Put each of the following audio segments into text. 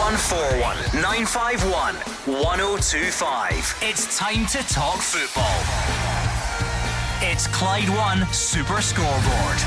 0141 951 1025. It's time to talk football. It's Clyde One Super Scoreboard.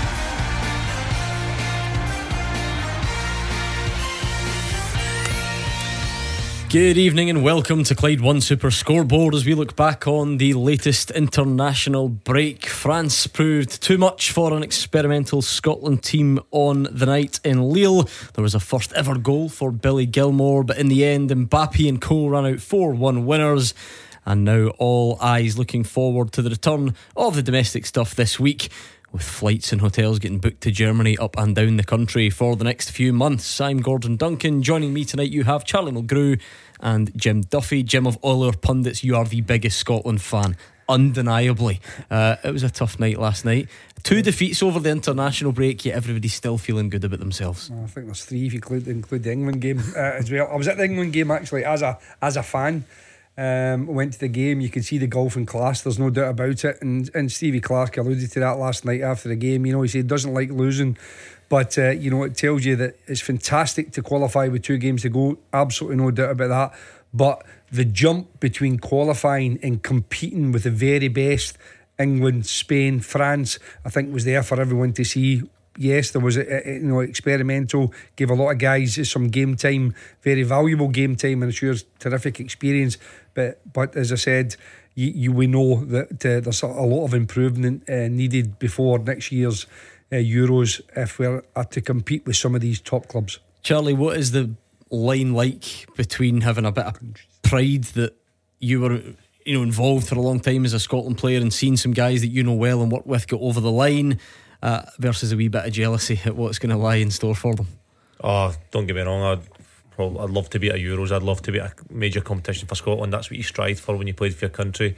Good evening and welcome to Clyde One Super Scoreboard as we look back on the latest international break. France proved too much for an experimental Scotland team on the night in Lille. There was a first ever goal for Billy Gilmour, but in the end Mbappe and co ran out 4-1 winners. And now all eyes looking forward to the return of the domestic stuff this week, with flights and hotels getting booked to Germany up and down the country for the next few months. I'm Gordon Duncan. Joining me tonight you have Charlie Mulgrew and Jim Duffy. Jim, of all our pundits, you are the biggest Scotland fan, undeniably. It was a tough night last night. 2 defeats over the international break, yet everybody's still feeling good about themselves. I think there's 3 if you include the England game as well. I was at the England game actually as a fan. Went to the game. You could see the golfing class, there's no doubt about it, and Stevie Clarke alluded to that last night after the game. You know, he said he doesn't like losing, but you know, it tells you that it's fantastic to qualify with 2 games to go, absolutely no doubt about that. But the jump between qualifying and competing with the very best, England, Spain, France, I think was there for everyone to see. Yes, there was a experimental, gave a lot of guys some game time, very valuable game time, and I'm sure it's terrific experience. But as I said, we know that there's a lot of improvement needed before next year's Euros if we're to compete with some of these top clubs. Charlie, what is the line like between having a bit of pride that you were involved for a long time as a Scotland player and seeing some guys that you know well and work with get over the line, versus a wee bit of jealousy at what's going to lie in store for them? Oh, don't get me wrong, I'd love to be at Euros. I'd love to be at a major competition for Scotland. That's what you strive for when you played for your country.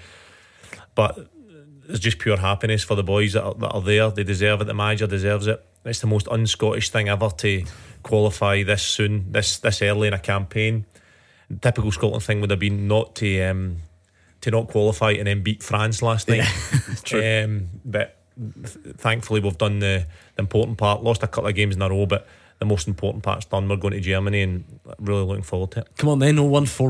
But it's just pure happiness for the boys that are there. They deserve it. The manager deserves it. It's the most un-Scottish thing ever to qualify this soon, this early in a campaign. The typical Scotland thing would have been not to not qualify and then beat France last night. But thankfully we've done the important part. Lost a couple of games in a row, but the most important part's done. We're going to Germany and really looking forward to it. Come on then,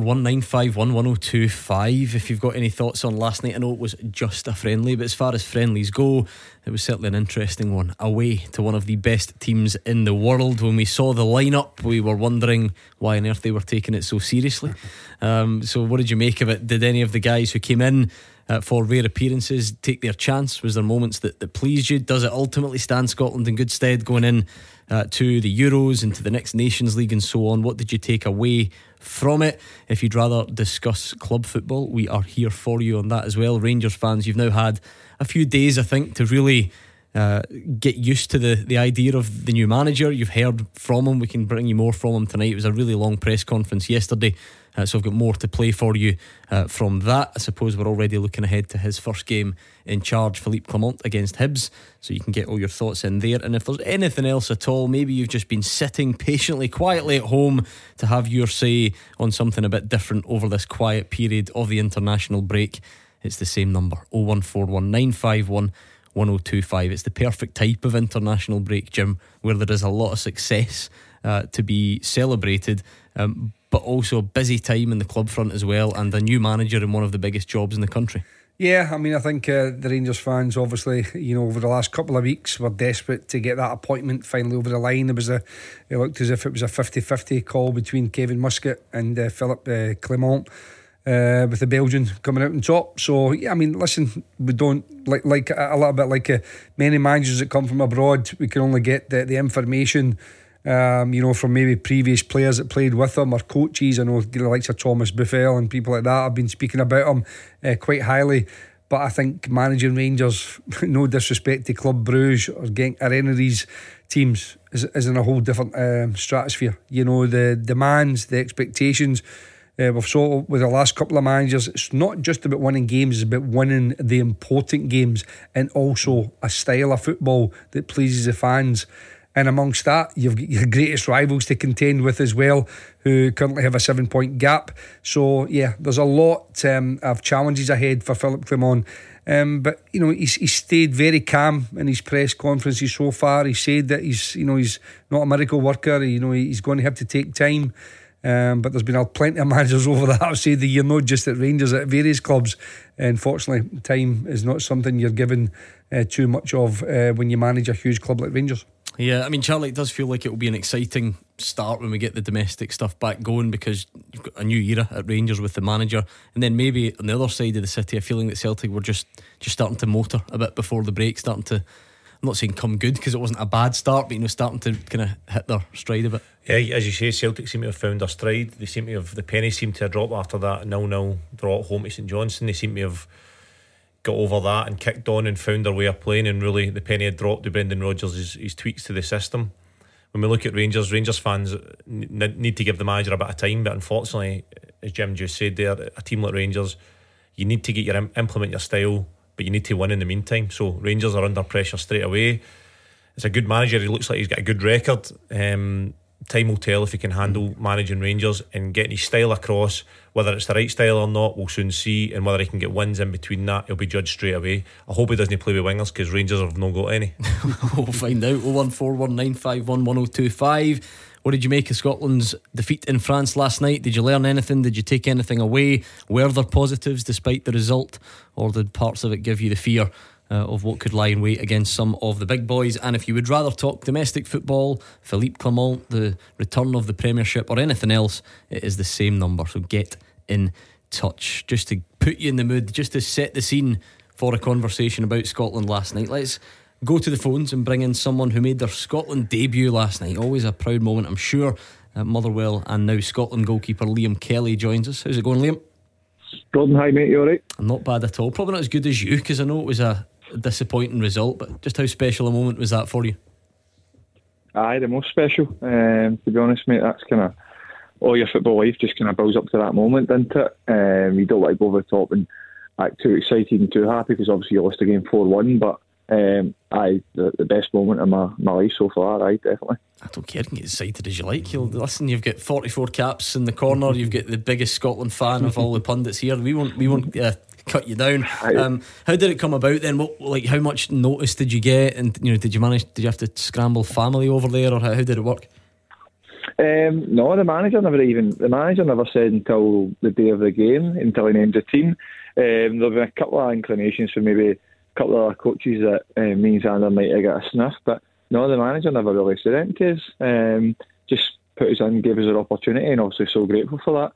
01419511025 if you've got any thoughts on last night. I know it was just a friendly, but as far as friendlies go, it was certainly an interesting one. Away to one of the best teams in the world. When we saw the lineup, we were wondering why on earth they were taking it so seriously. So what did you make of it? Did any of the guys who came in for rare appearances take their chance? Was there moments that pleased you? Does it ultimately stand Scotland in good stead going in to the Euros and to the next Nations League and so on? What did you take away from it? If you'd rather discuss club football, we are here for you on that as well. Rangers fans, you've now had a few days, I think, to really get used to the idea of the new manager. You've heard from him. We can bring you more from him tonight. It was a really long press conference yesterday, so I've got more to play for you from that. I suppose we're already looking ahead to his first game in charge, Philippe Clement against Hibs, so you can get all your thoughts in there. And if there's anything else at all, maybe you've just been sitting patiently, quietly at home to have your say on something a bit different over this quiet period of the international break, it's the same number, 01419511025. It's the perfect type of international break, Jim, where there is a lot of success to be celebrated, but also a busy time in the club front as well, and a new manager in one of the biggest jobs in the country. Yeah, I mean, I think the Rangers fans, obviously, over the last couple of weeks were desperate to get that appointment finally over the line. It looked as if it was a 50-50 call between Kevin Muscat and Philippe Clement, with the Belgian coming out on top. So yeah, I mean, listen, we don't like a little bit like many managers that come from abroad. We can only get the information from maybe previous players that played with him or coaches. I know the likes of Thomas Buffel and people like that have been speaking about him quite highly. But I think managing Rangers, no disrespect to Club Brugge or Genk or any of these teams, is in a whole different stratosphere. The demands, the expectations. We've saw with the last couple of managers, it's not just about winning games, it's about winning the important games, and also a style of football that pleases the fans. And amongst that, you've got your greatest rivals to contend with as well, who currently have a 7-point gap. So yeah, there's a lot of challenges ahead for Philippe Clement. But he's stayed very calm in his press conferences so far. He said that he's not a miracle worker. He's going to have to take time. But there's been plenty of managers over that have said that you're not just at Rangers, at various clubs. Unfortunately, time is not something you're given too much of when you manage a huge club like Rangers. Yeah, I mean, Charlie, it does feel like it will be an exciting start when we get the domestic stuff back going, because you've got a new era at Rangers with the manager, and then maybe on the other side of the city, a feeling that Celtic were just starting to motor a bit before the break, starting to, I'm not saying come good because it wasn't a bad start, but starting to kind of hit their stride a bit. Yeah, as you say, Celtic seem to have found their stride. They seem to have, the pennies seem to have dropped after that 0-0 draw at home to St Johnstone. They seem to have got over that and kicked on and found their way of playing, and really the penny had dropped to Brendan Rodgers' his tweaks to the system. When we look at Rangers fans need to give the manager a bit of time, but unfortunately, as Jim just said there, a team like Rangers, you need to get implement your style, but you need to win in the meantime. So Rangers are under pressure straight away. It's a good manager, he looks like he's got a good record. Time will tell if he can handle managing Rangers and getting his style across. Whether it's the right style or not, we'll soon see, and whether he can get wins in between that, he'll be judged straight away. I hope he doesn't play with wingers, because Rangers have not got any. We'll find out. 01419511025. What did you make of Scotland's defeat in France last night? Did you learn anything? Did you take anything away? Were there positives despite the result, or did parts of it give you the fear of what could lie in wait against some of the big boys? And if you would rather talk domestic football, Philippe Clement, the return of the Premiership, or anything else, it is the same number, so get in touch. Just to put you in the mood, just to set the scene for a conversation about Scotland last night, let's go to the phones and bring in someone who made their Scotland debut last night. Always a proud moment, I'm sure, at Motherwell. And now Scotland goalkeeper Liam Kelly joins us. How's it going, Liam? Gordon, hi mate, you alright? Not bad at all. Probably not as good as you, because I know it was a disappointing result, but just how special a moment was that for you? Aye, the most special. To be honest, mate, that's kind of all your football life just kind of builds up to that moment, doesn't it? You don't like to go over the top and act too excited and too happy, because obviously you lost the game 4-1, but aye, the best moment of my life so far, aye, definitely. I don't care, you can get excited as you like. Listen, you've got 44 caps in the corner, you've got the biggest Scotland fan of all the pundits here. We won't cut you down. How did it come about then? How much notice did you get, and did you have to scramble family over there, or how did it work? No, the manager never said until the day of the game, until he named the team. There've been a couple of inclinations for maybe a couple of other coaches that me and Xander might have got a sniff, but no, the manager never really said anything to us. Just put us in, gave us an opportunity, and obviously so grateful for that.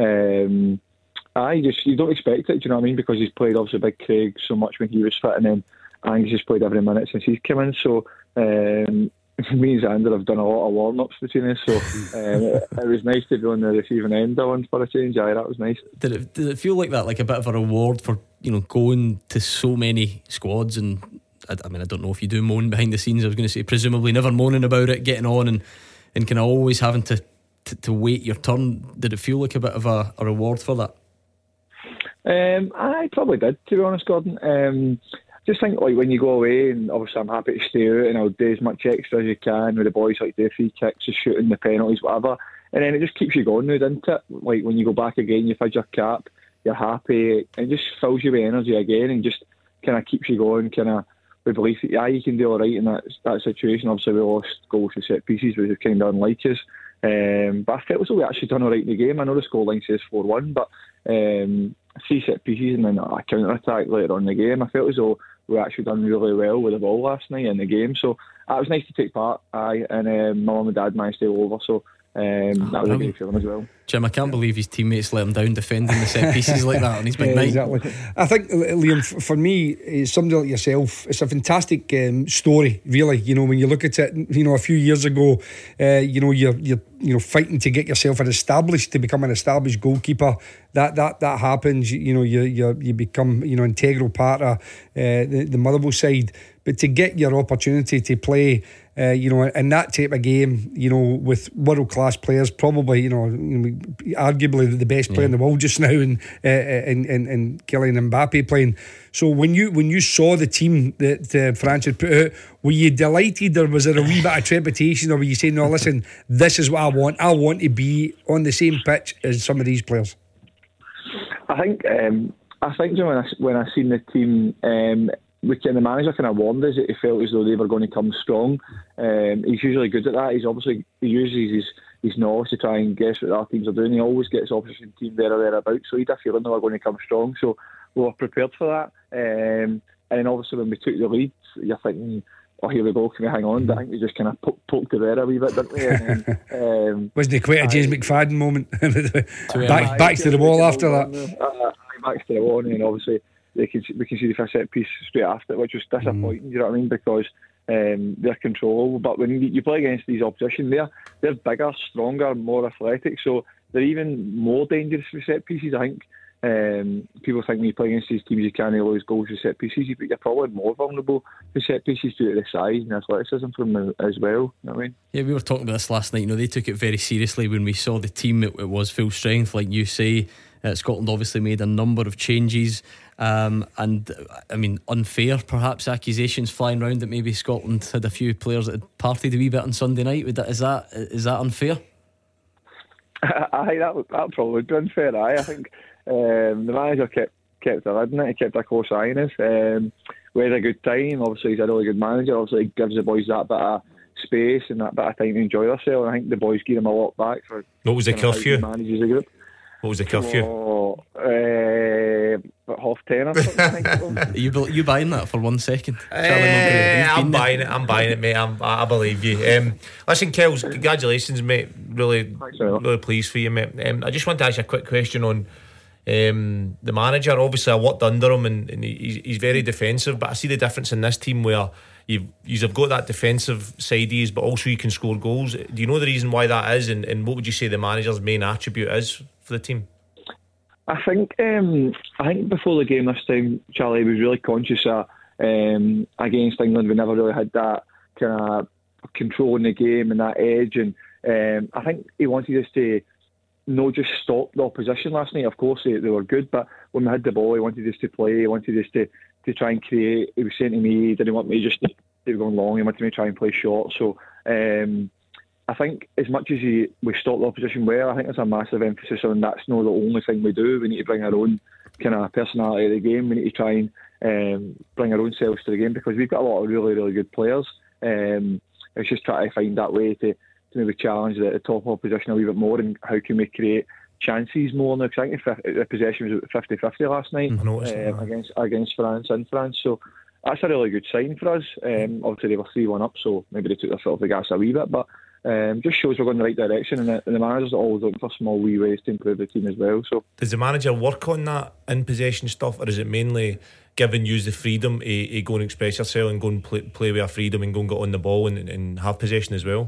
You don't expect it, do you know what I mean? Because he's played obviously Big Craig so much when he was fit, and then Angus has played every minute since he's come in. So me and Xander have done a lot of warm-ups between us, so it was nice to be on the receiving end of one for a change. Aye, that was nice. Did it feel like that, like a bit of a reward for going to so many squads? And I don't know if you do moan behind the scenes. I was going to say presumably never moaning about it, getting on and kind of always having to wait your turn. Did it feel like a bit of a reward for that? I probably did, to be honest, Gordon. Just think, like, when you go away, and obviously I'm happy to stay out and I'll do as much extra as you can with the boys, like the free kicks, the shooting, the penalties, whatever, and then it just keeps you going now, doesn't it? Like, when you go back again, you've had your cap, you're happy, and it just fills you with energy again, and just kind of keeps you going, kind of with belief that you can do alright in that situation. Obviously we lost goals to set pieces, which is kind of unlike us, but I felt as though we actually done alright in the game. I know the scoreline says 4-1, but 3 set pieces and then a counter attack later on in the game, I felt as though we actually done really well with the ball last night in the game, so it was nice to take part. And my mum and dad managed to go over, so that was a great feeling as well. Jim, I can't believe his teammates let him down defending the set pieces like that on his big night. Exactly. I think, Liam, for me, somebody like yourself, it's a fantastic story, really. When you look at it, a few years ago, you're fighting to get yourself to become an established goalkeeper. That happens. You become integral part of the Motherwell side. But to get your opportunity to play, in that type of game, with world class players, probably arguably the best player in the world just now, and Kylian Mbappe playing. So when you saw the team that France had put out, were you delighted, or was there a wee bit of trepidation, or were you saying, no, listen, this is what I want to be on the same pitch as some of these players? I think when I seen the team, the manager kind of warned us that he felt as though they were going to come strong. He's usually good at that. He uses his knowledge to try and guess what our teams are doing. He always gets opposition team there or thereabouts, so he had a feeling they were going to come strong. So we were prepared for that. And then obviously when we took the lead, you're thinking, oh, here we go, can we hang on? But I think we just kind of poked the bear a wee bit, didn't we? And then, wasn't it quite a James McFadden moment? back to the wall after that. Back to the wall, and obviously we can see the first set piece straight after it, which was disappointing. You know what I mean? Because they're controllable, but when you play against these opposition, they're bigger, stronger, more athletic, so they're even more dangerous for set pieces. I think people think when you play against these teams you can't lose goals with set pieces, but you're probably more vulnerable to set pieces due to the size and athleticism from them as well. You know what I mean? Yeah, we were talking about this last night. You know, they took it very seriously when we saw the team. It was full strength, like you say. Scotland obviously made a number of changes, and I mean, unfair perhaps accusations flying around that maybe Scotland had a few players that had partied a wee bit on Sunday night. Is that unfair? I think that probably would be unfair. I think the manager kept a lid on it. He kept a close eye on us. We had a good time. Obviously he's a really good manager. Obviously he gives the boys that bit of space and that bit of time to enjoy themselves. I think the boys give him a lot back for what was the curfew? Manages the group. What was the curfew? About 10:30 or something. I think. You buying that for 1 second? I'm buying it, mate. I believe you. Listen, Kels, congratulations, mate. Really pleased for you, mate. I just want to ask you a quick question on the manager. Obviously I worked under him and he's very defensive, but I see the difference in this team where you've got that defensive side is, but also you can score goals. Do you know the reason why that is, and what would you say the manager's main attribute is for the team? I think before the game this time, Charlie was really conscious of against England. We never really had that kind of control in the game and that edge, and I think he wanted us to not just stop the opposition last night. Of course they were good, but when we had the ball he wanted us to play, he wanted us to try and create. He was saying to me he didn't want me just to go long, he wanted me to try and play short. So I think as much as we stop the opposition well, I think there's a massive emphasis on that's not the only thing we do. We need to bring our own kind of personality to the game. We need to try and bring our own selves to the game, because we've got a lot of really, really good players. It's just trying to find that way to maybe challenge the top opposition a wee bit more, and how can we create chances more now, because I think the possession was 50-50 last night against France in France. So that's a really good sign for us. Obviously they were 3-1 up, so maybe they took their foot off the gas a wee bit, but just shows we're going in the right direction, and the manager's always looking for small wee ways to improve the team as well. So does the manager work on that in possession stuff, or is it mainly giving you the freedom to go and express yourself and go and play with your freedom and go and get on the ball and have possession as well?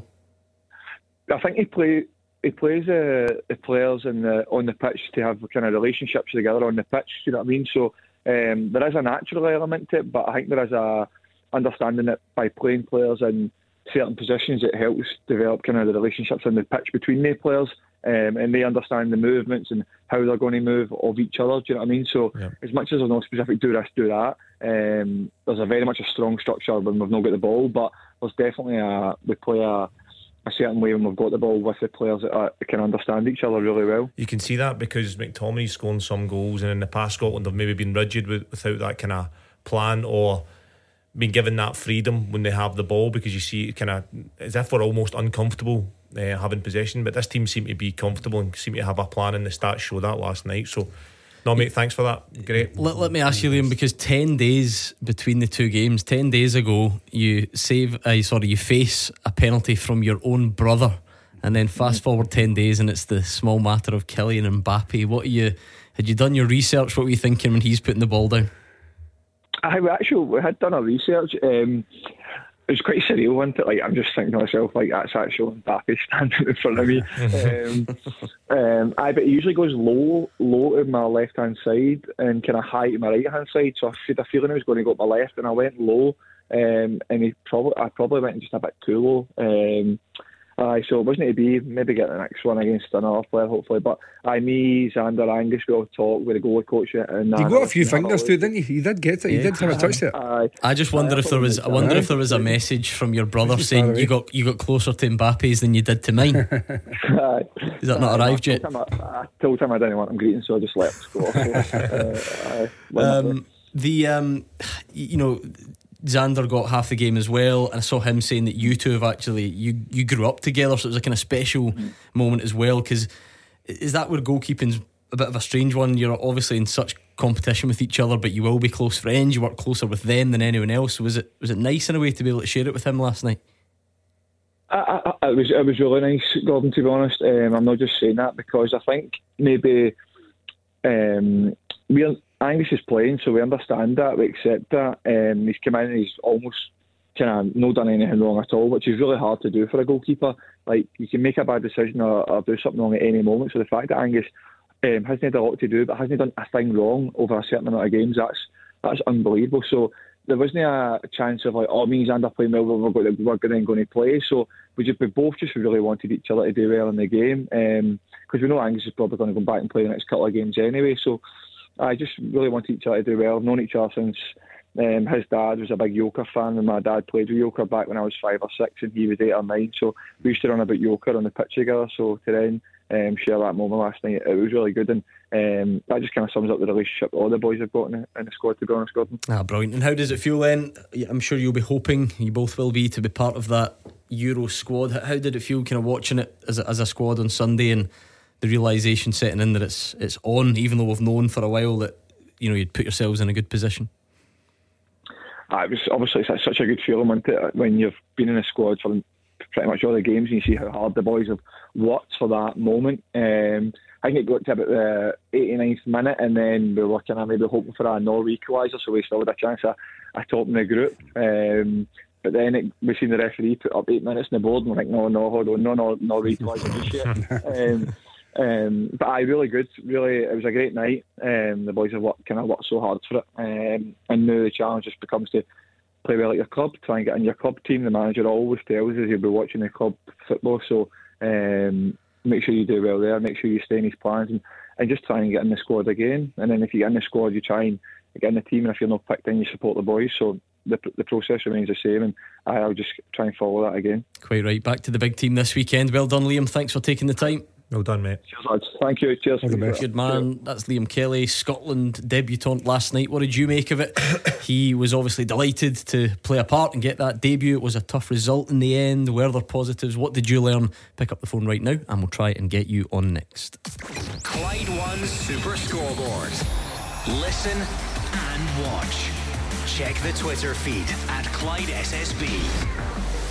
I think he plays the players on the pitch to have kind of relationships together on the pitch. You know what I mean? So there is a natural element to it, but I think there is a understanding that by playing players in certain positions, it helps develop kind of the relationships on the pitch between the players, and they understand the movements and how they're going to move of each other. Do you know what I mean? So as much as there's no specific do this, do that, there's a very much a strong structure when we've not got the ball, but there's definitely we play a certain way when we've got the ball with the players that can understand each other really well. You can see that because McTominay's scoring some goals, and in the past Scotland have maybe been rigid without that kind of plan, or been given that freedom when they have the ball, because you see it kind of as if we're almost uncomfortable having possession, but this team seem to be comfortable and seem to have a plan, and the stats show that last night. So no, mate, thanks for that. Great. Let me ask you, Liam, because 10 days between the two games, 10 days ago you face a penalty from your own brother, and then fast forward 10 days and it's the small matter of Kylian Mbappe. Had you done your research? What were you thinking when he's putting the ball down? We had done our research. It was quite surreal, wasn't it? Like, I'm just thinking to myself, like, that's actually Mbappe standing in front of me. But he usually goes low to my left hand side and kind of high to my right hand side. So I had a feeling I was going to go up my left, and I went low. And I probably went just a bit too low. So it wasn't to be. Maybe get the next one against another player, hopefully. But me, Xander, Angus, we all talk with the goalie coach. And you got a few fingers too, didn't you? You did get it. You did have a touch it. I just wonder if there was. I wonder if there was a message from your brother saying you got closer to Mbappe's than you did to mine. Is that not arrived yet? I told him I didn't want him greeting, so I just let him score. Xander got half the game as well, and I saw him saying that you two have actually you grew up together, so it was a kind of special moment as well. Because is that where goalkeeping's a bit of a strange one? You're obviously in such competition with each other, but you will be close friends. You work closer with them than anyone else. Was it nice in a way to be able to share it with him last night? It was really nice, Gordon, to be honest. I'm not just saying that because I think maybe Angus is playing, so we understand that, we accept that. He's come in and he's almost kind of not done anything wrong at all, which is really hard to do for a goalkeeper. Like, you can make a bad decision or do something wrong at any moment. So the fact that Angus hasn't had a lot to do, but hasn't done a thing wrong over a certain amount of games, that's unbelievable. So there wasn't a chance of like, me and Xander playing well, we're then going to play. So we both just really wanted each other to do well in the game, because we know Angus is probably going to go back and play the next couple of games anyway. So I just really wanted each other to do well. I've known each other since his dad was a big Yoker fan, and my dad played with Yoker back when I was 5 or 6 and he was 8 or 9. So we used to run about Yoker on the pitch together. So to then share that moment last night, it was really good, and that just kind of sums up the relationship all the boys have got in the squad, to be honest, Gordon. Brilliant. And how does it feel then? I'm sure you'll be hoping, you both will be, to be part of that Euro squad. How did it feel kind of watching it as a squad on Sunday, and the realisation setting in that it's on, even though we've known for a while that you'd put yourselves in a good position? It was obviously such a good feeling when you've been in a squad for pretty much all the games and you see how hard the boys have worked for that moment. I think it got to about the 89th minute, and then we were kind of maybe hoping for a Norway equaliser, so we still had a chance of topping the group. But then we seen the referee put up 8 minutes on the board, and we're like, no, hold on, no Norway equaliser just yet. But really good. Really, it was a great night. The boys have worked so hard for it, and now the challenge just becomes to play well at your club, try and get in your club team. The manager always tells us you'll be watching the club football, so make sure you do well there, make sure you stay in his plans, and just try and get in the squad again. And then if you get in the squad, you try and get in the team, and if you're not picked in, you support the boys. So the process remains the same, and I'll just try and follow that again. Quite right. Back to the big team this weekend. Well done, Liam. Thanks for taking the time. Well done, mate. Cheers, lads. Thank you. Cheers. Good man. That's Liam Kelly, Scotland debutant last night. What did you make of it? He was obviously delighted to play a part and get that debut. It was a tough result in the end. Were there positives? What did you learn? Pick up the phone right now and we'll try and get you on next. Clyde One Super Scoreboard. Listen and watch. Check the Twitter feed at Clyde SSB.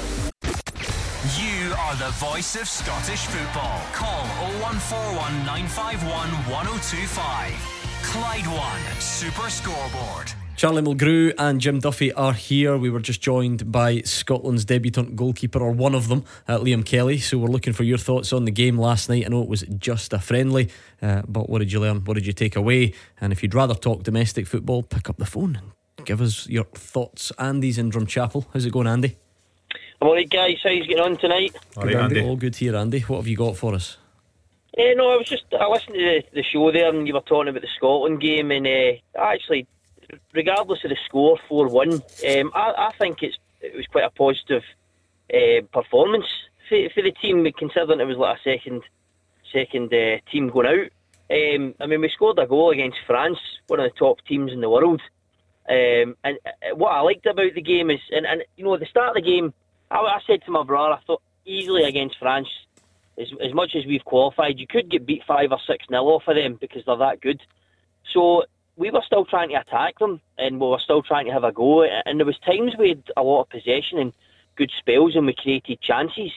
You are the voice of Scottish football. Call 0141 951 1025. Clyde One Super Scoreboard. Charlie Mulgrew and Jim Duffy are here. We were just joined by Scotland's debutant goalkeeper, or one of them, Liam Kelly. So we're looking for your thoughts on the game last night. I know it was just a friendly, but what did you learn? What did you take away? And if you'd rather talk domestic football, pick up the phone and give us your thoughts. Andy's in Drumchapel. How's it going, Andy? I'm alright, guys. How are you getting on tonight? Alright, Andy. All good here, Andy. What have you got for us? No, I listened to the show there, and you were talking about the Scotland game, and actually, regardless of the score, 4-1, I think it was quite a positive performance for the team, considering it was like a second team going out. I mean, we scored a goal against France, one of the top teams in the world. And what I liked about the game is, and at the start of the game, I said to my brother, I thought easily against France, as much as we've qualified, you could get beat 5 or 6-0 off of them because they're that good. So we were still trying to attack them, and we were still trying to have a go. And there was times we had a lot of possession and good spells, and we created chances.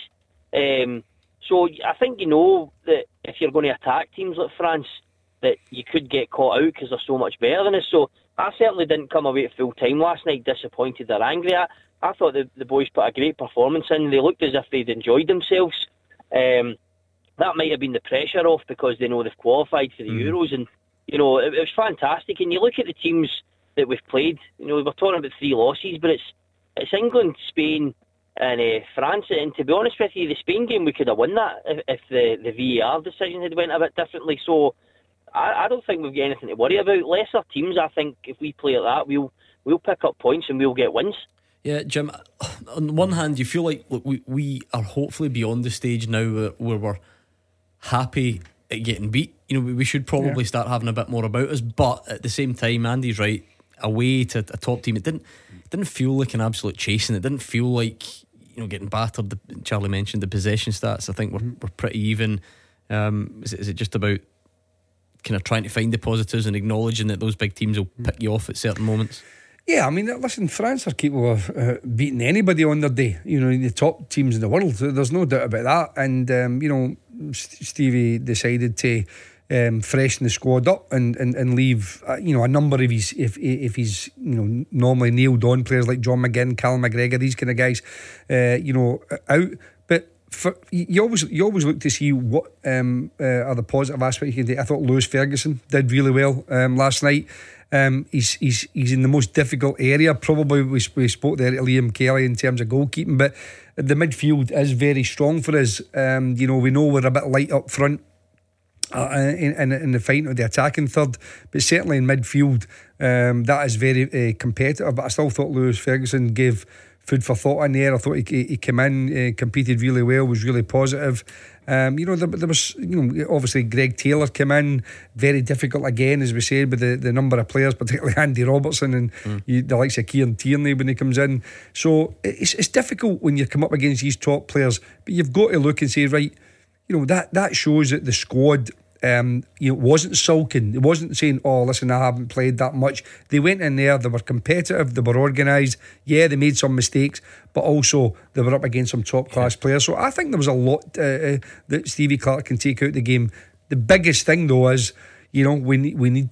So I think that if you're going to attack teams like France, that you could get caught out because they're so much better than us. So I certainly didn't come away at full time last night disappointed or angry. I thought the boys put a great performance in. They looked as if they'd enjoyed themselves. That might have been the pressure off because they know they've qualified for the Euros, and it was fantastic. And you look at the teams that we've played. We're talking about 3 losses, but it's England, Spain, and France. And to be honest with you, the Spain game we could have won that if the VAR decision had went a bit differently. So I don't think we've got anything to worry about. Lesser teams, I think, if we play like that, we'll pick up points and we'll get wins. Yeah, Jim, on the one hand, you feel like we are hopefully beyond the stage now where we're happy at getting beat. We should probably start having a bit more about us. But at the same time, Andy's right. away to a top team, it didn't feel like an absolute chasing. It didn't feel like getting battered. Charlie mentioned the possession stats. I think we're pretty even. Is it just about kind of trying to find the positives and acknowledging that those big teams will pick you off at certain moments? Yeah, I mean, listen, France are capable of beating anybody on their day. The top teams in the world. There's no doubt about that. And Stevie decided to freshen the squad up and leave a number of his if he's normally nailed on players like John McGinn, Callum McGregor, these kind of guys out. But you always look to see what are the positive aspects you can take. I thought Lewis Ferguson did really well last night. He's in the most difficult area. Probably we spoke there to Liam Kelly in terms of goalkeeping, but the midfield is very strong for us. We know we're a bit light up front in the fight of the attacking third, but certainly in midfield that is very competitive. But I still thought Lewis Ferguson gave food for thought in there. I thought he came in, competed really well, was really positive. There was obviously Greg Taylor came in, very difficult again, as we said, with the number of players, particularly Andy Robertson and the likes of Kieran Tierney when he comes in. So it's difficult when you come up against these top players, but you've got to look and say, right, that shows that the squad wasn't sulking. It wasn't saying, oh listen, I haven't played that much. They went in there, they were competitive, they were organised. Yeah, they made some mistakes, but also they were up against some top class players. So I think there was a lot that Stevie Clarke can take out the game. The biggest thing though is we need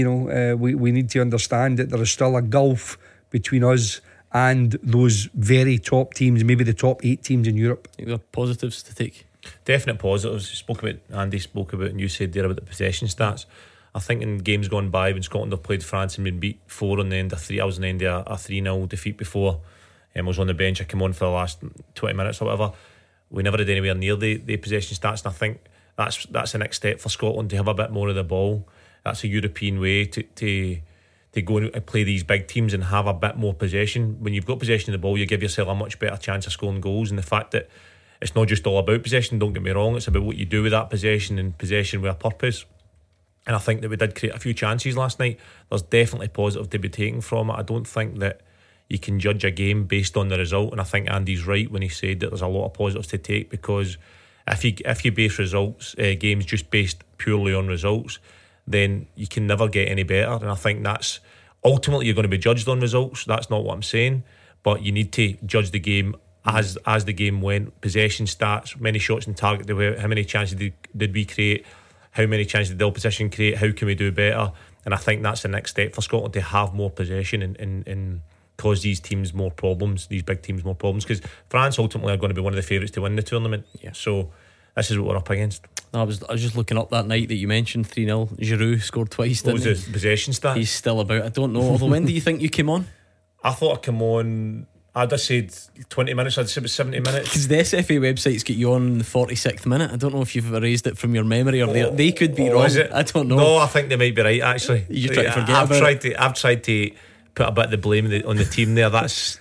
to we need to understand that there is still a gulf between us and those very top teams, maybe the top 8 teams in Europe. I think there are positives to take. Definite positives. Andy spoke about, and you said there about the possession stats. I think in games gone by when Scotland have played France and been beat 4 on the end of 3, I was on the end of a 3-0 defeat before, and was on the bench. I came on for the last 20 minutes or whatever. We never had anywhere near the possession stats, and I think that's the next step for Scotland, to have a bit more of the ball. That's a European way to go and play these big teams and have a bit more possession. When you've got possession of the ball, you give yourself a much better chance of scoring goals, and the fact that it's not just all about possession, don't get me wrong, it's about what you do with that possession, and possession with a purpose. And I think that we did create a few chances last night. There's definitely positive to be taken from it. I don't think that you can judge a game based on the result, and I think Andy's right when he said that there's a lot of positives to take, because if you base games just based purely on results, then you can never get any better. And I think that's ultimately, you're going to be judged on results. That's not what I'm saying, but you need to judge the game as the game went. Possession stats, many shots on target, how many chances did we create, how many chances did the opposition create, how can we do better? And I think that's the next step for Scotland, to have more possession and cause these teams more problems, these big teams more problems, because France ultimately are going to be one of the favourites to win the tournament. So this is what we're up against. I was just looking up that night that you mentioned, 3-0. Giroud scored twice, didn't he? What was the possession stat? He's still about, I don't know. Although, when do you think you came on? I thought I came on, I'd have said 20 minutes, I'd say about 70 minutes. Because the SFA websites get you on the 46th minute. I don't know if you've erased it from your memory, or they could be wrong. Is it? I don't know. No, I think they might be right, actually. You try to forget I've tried to put a bit of the blame on the team there.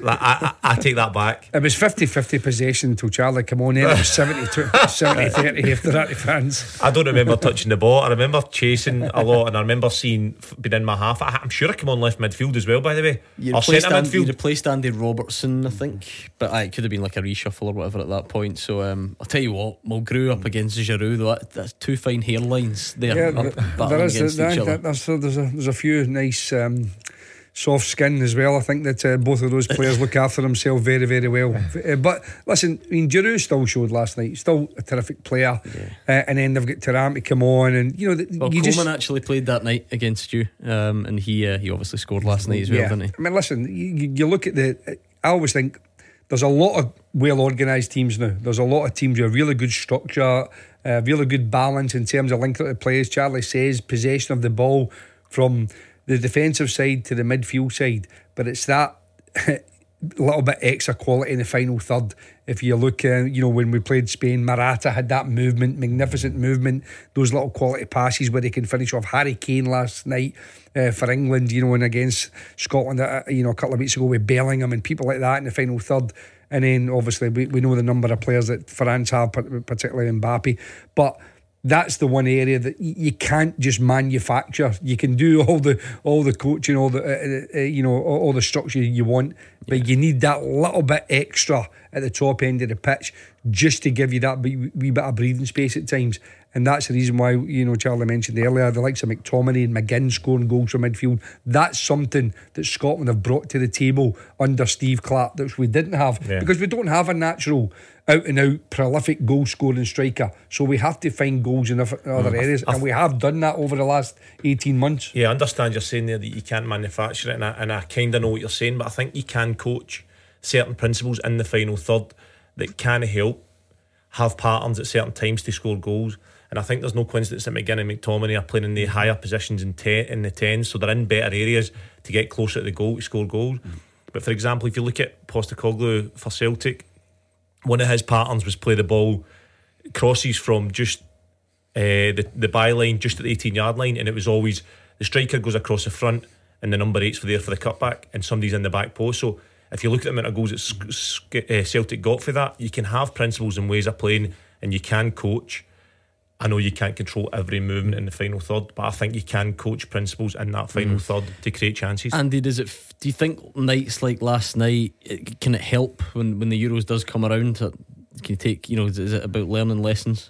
I take that back. It was 50-50 possession until Charlie came on. Then it was 70-30 after that to France. I don't remember touching the ball. I remember chasing a lot, and I remember being in my half. I'm sure I came on left midfield as well, by the way. You replaced Andy Robertson, I think, but it could have been like a reshuffle or whatever at that point. So I'll tell you what, Mulgrew up against Giroud, though, that's two fine hairlines there. There is there's a few nice soft skin as well. I think that both of those players look after themselves very, very well. But listen, I mean, Giroud still showed last night. Still a terrific player. And then they've got Thuram to come on, and Coleman actually played that night against you, and he obviously scored last night as well, didn't he? I mean, listen, you look at I always think there's a lot of well organised teams now. There's a lot of teams with really good structure, really good balance in terms of linking to players. Charlie says possession of the ball from the defensive side to the midfield side, but it's that little bit extra quality in the final third. If you look, when we played Spain, Morata had that movement, magnificent movement, those little quality passes where they can finish off. Harry Kane last night for England, and against Scotland, a couple of weeks ago with Bellingham and people like that in the final third. And then obviously we know the number of players that France have, particularly Mbappe. But that's the one area that you can't just manufacture. You can do all the coaching, all the all the structure you want, but you need that little bit extra at the top end of the pitch just to give you that wee bit of breathing space at times. And that's the reason why, Charlie mentioned earlier, the likes of McTominay and McGinn scoring goals from midfield. That's something that Scotland have brought to the table under Steve Clarke that we didn't have, because we don't have a natural out and out prolific goal scoring striker, so we have to find goals in other areas, and we have done that over the last 18 months. Yeah, I understand you're saying there that you can't manufacture it, and I kind of know what you're saying, but I think you can coach certain principles in the final third that can help have patterns at certain times to score goals. And I think there's no coincidence that McGinn and McTominay are playing in the higher positions in the 10s, so they're in better areas to get closer to the goal to score goals. But for example, if you look at Postecoglou for Celtic, one of his patterns was play the ball crosses from just the byline just at the 18-yard line, and it was always the striker goes across the front and the number 8's there for the cutback and somebody's in the back post. So if you look at the amount of goals that Celtic got for that, you can have principles and ways of playing, and you can coach. I know you can't control every movement in the final third, but I think you can coach principles in that final third to create chances. Andy, do you think nights like last night, can it help when the Euros does come around? Can you take, is it about learning lessons?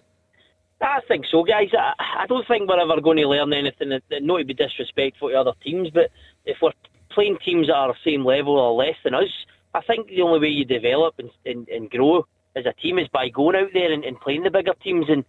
I think so, guys. I don't think we're ever going to learn anything, not to be disrespectful to other teams, but if we're playing teams that are the same level or less than us, I think the only way you develop and grow as a team is by going out there and playing the bigger teams. And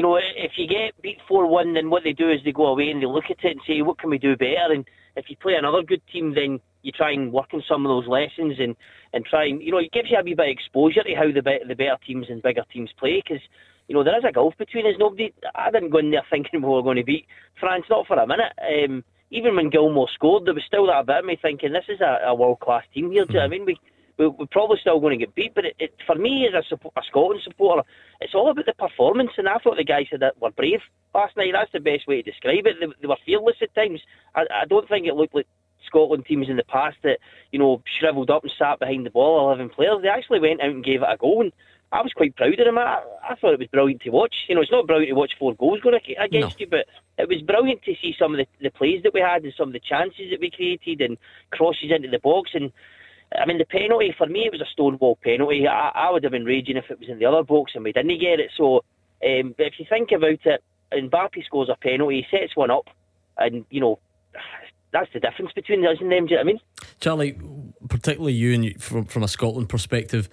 if you get beat 4-1, then what they do is they go away and they look at it and say, what can we do better? And if you play another good team, then you try and work on some of those lessons and try and, it gives you a wee bit of exposure to how the better teams and bigger teams play, because, there is a gulf between us. I didn't go in there thinking we were going to beat France, not for a minute. Even when Gilmour scored, there was still that bit of me thinking, this is a world-class team here. Do you know what I mean? We're probably still going to get beat, but for me as a Scotland supporter, it's all about the performance. And I thought the guys said that were brave last night. That's the best way to describe it. They were fearless at times. I don't think it looked like Scotland teams in the past that shrivelled up and sat behind the ball, 11 players. They actually went out and gave it a go, and I was quite proud of them. I thought it was brilliant to watch. It's not brilliant to watch 4 goals going against you, but it was brilliant to see some of the plays that we had and some of the chances that we created and crosses into the box. And I mean, the penalty, for me, it was a stonewall penalty. I would have been raging if it was in the other box and we didn't get it. So, but if you think about it, Mbappe scores a penalty, he sets one up, and, that's the difference between us and them. Do you know what I mean? Charlie, particularly you and from a Scotland perspective,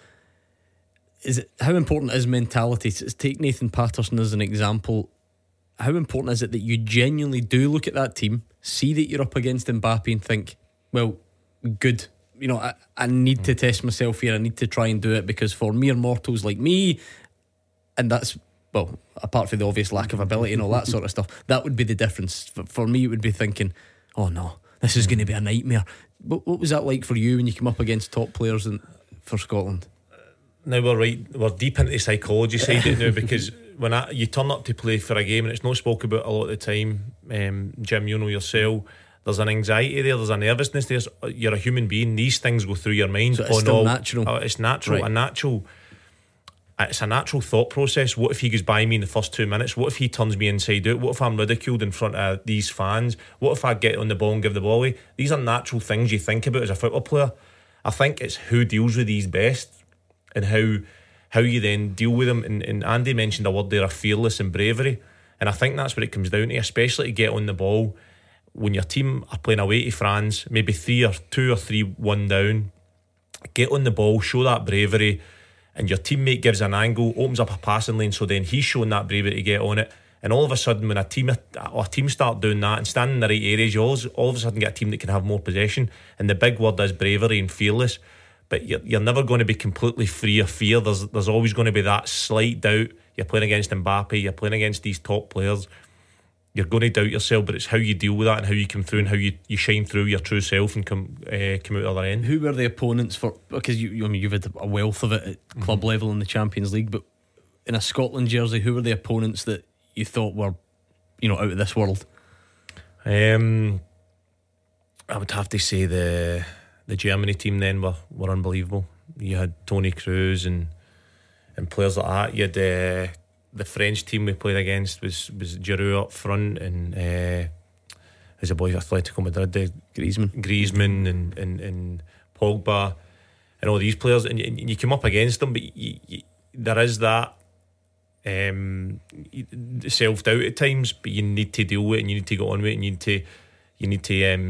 how important is mentality? Take Nathan Patterson as an example. How important is it that you genuinely do look at that team, see that you're up against Mbappe and think, well, good, I need to test myself here, I need to try and do it, because for mere mortals like me, and that's, well, apart from the obvious lack of ability and all that sort of stuff, that would be the difference. For me, it would be thinking, oh no, this is going to be a nightmare. What was that like for you when you come up against top players for Scotland? Now we're deep into the psychology side of it now, because when you turn up to play for a game, and it's not spoke about a lot of the time, Jim, yourself, there's an anxiety there, there's a nervousness there. You're a human being, these things go through your mind. So it's still natural. It's natural, right. It's a natural thought process. What if he goes by me in the first 2 minutes? What if he turns me inside out? What if I'm ridiculed in front of these fans? What if I get on the ball and give the ball away? These are natural things you think about as a football player. I think it's who deals with these best, and how you then deal with them. And Andy mentioned a word there, fearless and bravery, and I think that's what it comes down to, especially to get on the ball when your team are playing away to France, maybe 2 or 3-1 down. Get on the ball, show that bravery, and your teammate gives an angle, opens up a passing lane, so then he's showing that bravery to get on it. And all of a sudden, when a team start doing that and stand in the right areas, you all of a sudden get a team that can have more possession. And the big word is bravery and fearless. But you're never going to be completely free of fear. There's always going to be that slight doubt. You're playing against Mbappe, you're playing against these top players. You're going to doubt yourself, but it's how you deal with that and how you come through and how you shine through your true self and come out the other end. Who were the opponents for? Because you've had a wealth of it at club level in the Champions League, but in a Scotland jersey, who were the opponents that you thought were, out of this world? I would have to say the Germany team then were unbelievable. You had Toni Kroos and players like that. You had the French team we played against was Giroud up front, and as a boy Atletico Madrid, Griezmann and Pogba and all these players, and you come up against them, but there is that self-doubt at times, but you need to deal with it, and you need to go on with it, and you need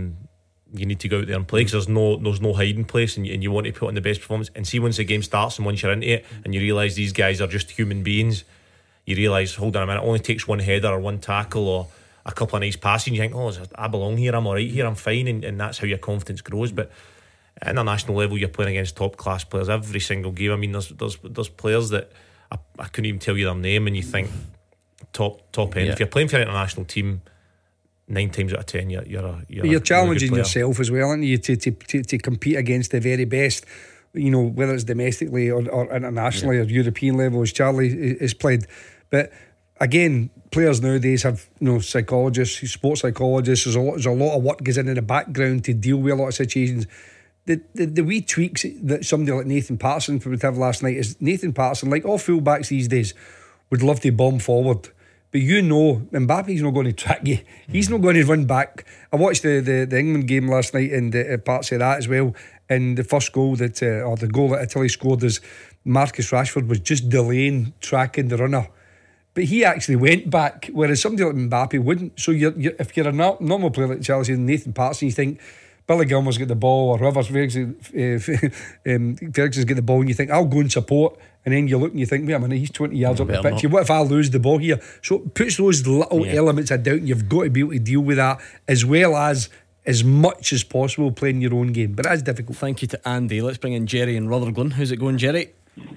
to go out there and play, because there's no hiding place, and you want to put on the best performance. And see, once the game starts and once you're into it and you realise these guys are just human beings, you realise, hold on a minute, it only takes one header or one tackle or a couple of nice passes, and you think, oh, I belong here, I'm alright here, I'm fine, and that's how your confidence grows. But at international level, you're playing against top class players every single game. I mean, there's players that I couldn't even tell you their name, and you think top end. If you're playing for an international team, 9 times out of 10 you're challenging really yourself as well, aren't you, to compete against the very best, you know, whether it's domestically or internationally or European level, as Charlie is played. But again, players nowadays have, you know, psychologists, sports psychologists. There's a lot of work goes in the background to deal with a lot of situations. The wee tweaks that somebody like Nathan Patterson would have last night is Nathan Patterson, like all fullbacks these days, would love to bomb forward. But you know, Mbappe's not going to track you. He's not going to run back. I watched the England game last night, and parts of that as well. And the first goal or the goal that Italy scored is Marcus Rashford was just delaying, tracking the runner. But he actually went back, whereas somebody like Mbappe wouldn't. So if you're a normal player like Chelsea, Nathan Patterson, you think Billy Gilmour's got the ball, or whoever's Ferguson's got the ball, and you think, I'll go and support. And then you look and you think, wait a minute, he's 20 yards up the pitch. What if I lose the ball here? So it puts those little elements of doubt, and you've got to be able to deal with that, as well as much as possible playing your own game. But that's difficult. Thank you to Andy. Let's bring in Jerry in Rutherglen. How's it going, Jerry?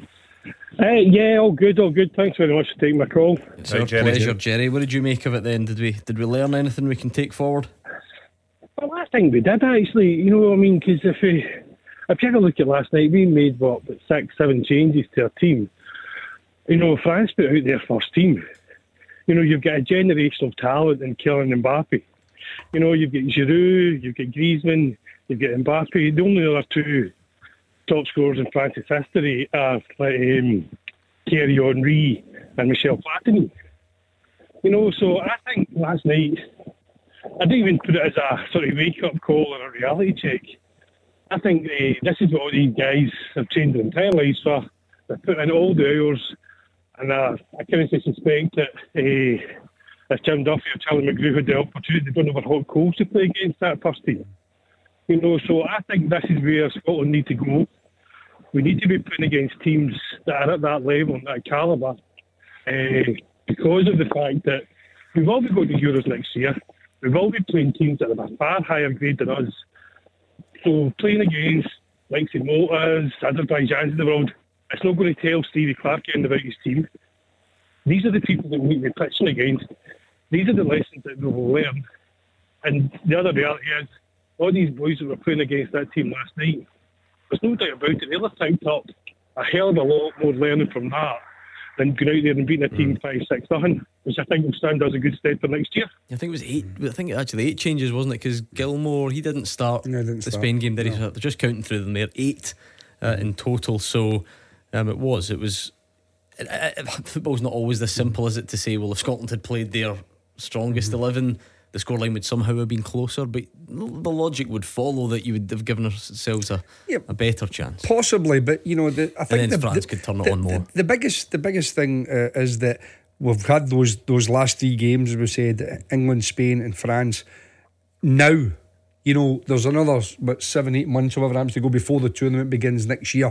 Yeah, all good. Thanks very much for taking my call. It's our pleasure, Jerry. What did you make of it then? Did we learn anything we can take forward? Well, I think we did, actually. You know what I mean? Because if you have a look at last night, we made, 6-7 changes to our team. You know, France put out their first team. You know, you've got a generational talent in Kylian Mbappe. You know, you've got Giroud, you've got Griezmann, you've got Mbappe. The only other two top scorers in France's history are Thierry Henry and Michel Platini. You know, so I think last night, I didn't even put it as a sort of wake-up call or a reality check. I think this is what all these guys have trained their entire lives for. They've put in all the hours, and I kind of suspect that if Jim Duffy or Charlie McGrew had the opportunity, they've done over hot coals to play against that first team. You know, so I think this is where Scotland need to go. We need to be playing against teams that are at that level and that calibre, because of the fact that we've all been going to Euros next year. We've all been playing teams that are of a far higher grade than us. So playing against likes of Maltas, Azerbaijan of the world, it's not going to tell Stevie Clarke anything about his team. These are the people that we need to be pitching against. These are the lessons that we will learn. And the other reality is, all these boys that were playing against that team last night, there's no doubt about it, they'll have picked up a hell of a lot more learning from that than going out there and beating a team 5-6-0, which I think will stand as a good stead for next year. I think it was 8. I think actually 8 changes, wasn't it? Because Gilmour, he didn't start the Spain game, did he? So they're just counting through them there. 8 in total. So it was. Football's not always this simple, is it? To say, well, if Scotland had played their strongest 11, the scoreline would somehow have been closer, but the logic would follow that you would have given ourselves a better chance. Possibly, but you know, I think and then France could turn it on more. The biggest thing is that we've had those last 3 games, as we said, England, Spain, and France. Now, you know, there's another 7-8 months, or whatever happens to go before the tournament begins next year.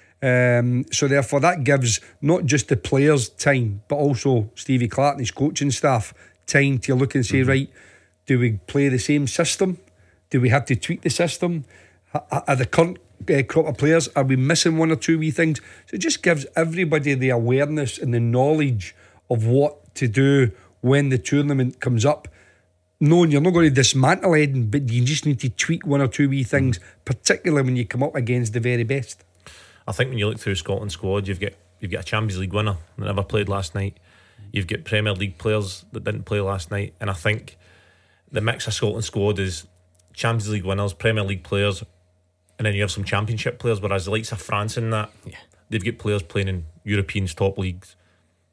So therefore, that gives not just the players time, but also Stevie Clarke and his coaching staff time to look and say, right, do we play the same system? Do we have to tweak the system? Are the current crop of players, are we missing 1 or 2 wee things? So it just gives everybody the awareness and the knowledge of what to do when the tournament comes up, knowing you're not going to dismantle Eden, but you just need to tweak 1 or 2 wee things, particularly when you come up against the very best. I think when you look through Scotland's squad, you've got a Champions League winner that never played last night. You've got Premier League players that didn't play last night, and I think the mix of Scotland's squad is Champions League winners, Premier League players, and then you have some Championship players. Whereas the likes of France in that, they've got players playing in Europeans' top leagues,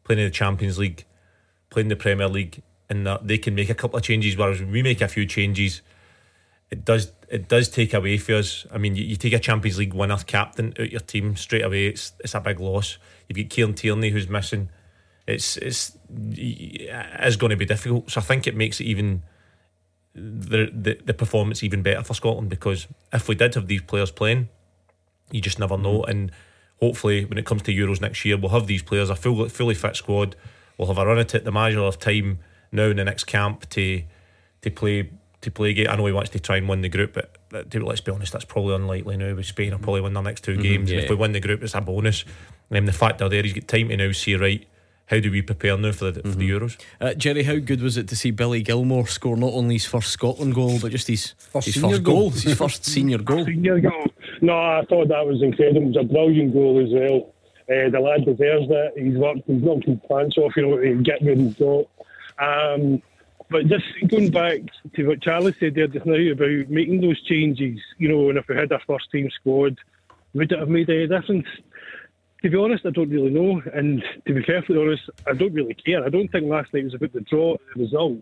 playing in the Champions League, playing in the Premier League, and that they can make a couple of changes, whereas when we make a few changes, it does take away for us. I mean, you take a Champions League winner captain out your team straight away, it's a big loss. You've got Kieran Tierney who's missing. It is going to be difficult. So I think it makes it even the performance even better for Scotland, because if we did have these players playing, you just never know. And hopefully when it comes to Euros next year, we'll have these players, a fully fit squad. We'll have a run at it. The manager will have time now in the next camp to play game. I know he wants to try and win the group, but let's be honest, that's probably unlikely now. With Spain will probably win their next 2 games. Yeah. If we win the group, it's a bonus. The fact they're there, he's got time to now see, right, how do we prepare now for the Euros? Jerry, how good was it to see Billy Gilmore score not only his first Scotland goal, but just his first goal, his first senior goal? Senior goal. No, I thought that was incredible. It was a brilliant goal as well. The lad deserves it. He's knocked his pants off, to get where he's got. But just going back to what Charlie said there just now about making those changes, and if we had our first team squad, would it have made any difference? To be honest, I don't really know, and to be perfectly honest, I don't really care. I don't think last night was about the draw, the result.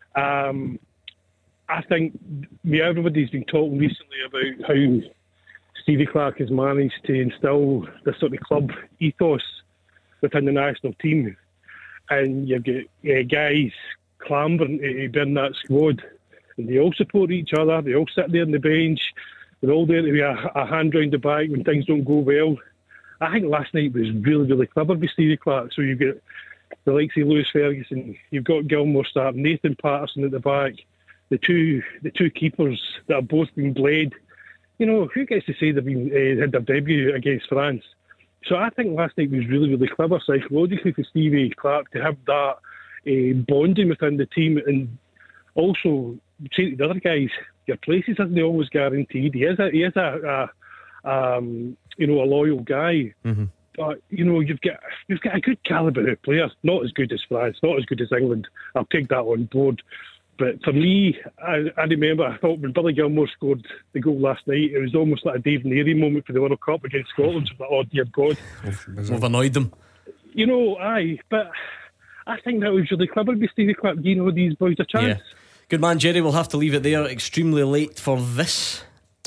I think everybody's been talking recently about how Stevie Clarke has managed to instill this sort of club ethos within the national team, and you've got guys clambering to be in that squad, and they all support each other. They all sit there on the bench. They're all there to be a hand round the back when things don't go well. I think last night was really, really clever by Stevie Clarke. So you've got the likes of Lewis Ferguson, you've got Gilmore starting, Nathan Patterson at the back, the two keepers that have both been bled. Who gets to say they've been had their debut against France? So I think last night was really, really clever psychologically for Stevie Clarke to have that bonding within the team, and also say to the other guys, your place isn't always guaranteed. He is a loyal guy. But you've got a good calibre of players. Not as good as France, not as good as England. I'll take that on board. But for me, I remember, I thought when Billy Gilmore scored the goal last night, it was almost like a Dave Neary moment for the World Cup against Scotland. So, oh dear God, we've annoyed them. Aye, but I think that was really clever by Stevie Clarke. These boys a chance. Yeah. Good man, Jerry. We'll have to leave it there. Extremely late for this.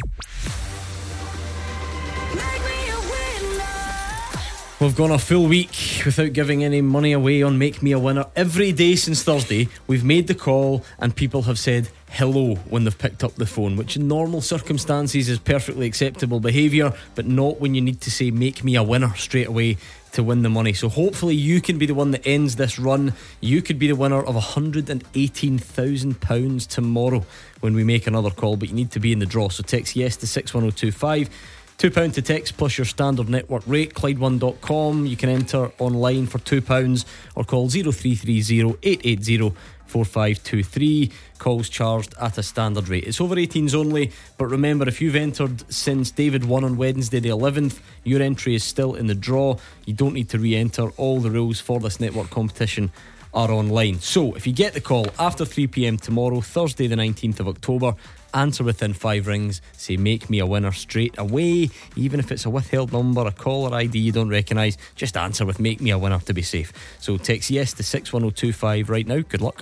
We've gone a full week without giving any money away on Make Me a Winner. Every day since Thursday, we've made the call and people have said hello when they've picked up the phone, which in normal circumstances is perfectly acceptable behaviour, but not when you need to say Make Me a Winner straight away to win the money. So hopefully you can be the one that ends this run. You could be the winner of £118,000 tomorrow when we make another call, but you need to be in the draw. So text yes to 61025. £2 to text plus your standard network rate. Clyde1.com. You can enter online for £2 or call 0330 880 4523. Calls charged at a standard rate. It's over 18s only, but remember, if you've entered since David won on Wednesday the 11th, your entry is still in the draw. You don't need to re-enter. All the rules for this network competition are online. So if you get the call after 3pm tomorrow, Thursday the 19th of October, answer within 5 rings, say Make Me a Winner straight away. Even if it's a withheld number, a caller ID you don't recognise, just answer with Make Me a Winner to be safe. So text yes to 61025 right now. Good luck.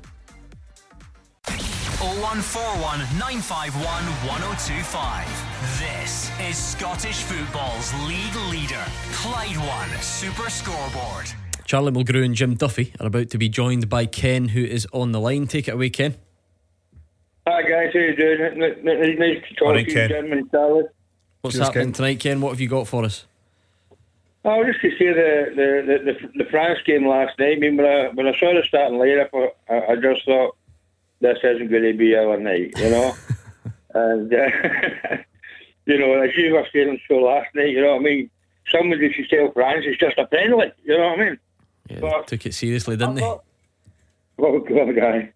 0141 951 1025. This is Scottish football's league leader, Clyde One Super Scoreboard. Charlie Mulgrew and Jim Duffy are about to be joined by Ken, who is on the line. Take it away, Ken. Hi guys, how you doing? Nice to talk to you, Jim and Charlie. What's happening tonight, Ken? What have you got for us? Oh, just to say the France game last night. I mean, when I saw the starting lineup, I just thought this isn't going to be our night, And as you were saying so last night, I mean, somebody should tell France it's just a friendly, you know what I mean? Yeah, but took it seriously, didn't they? Oh God, guy.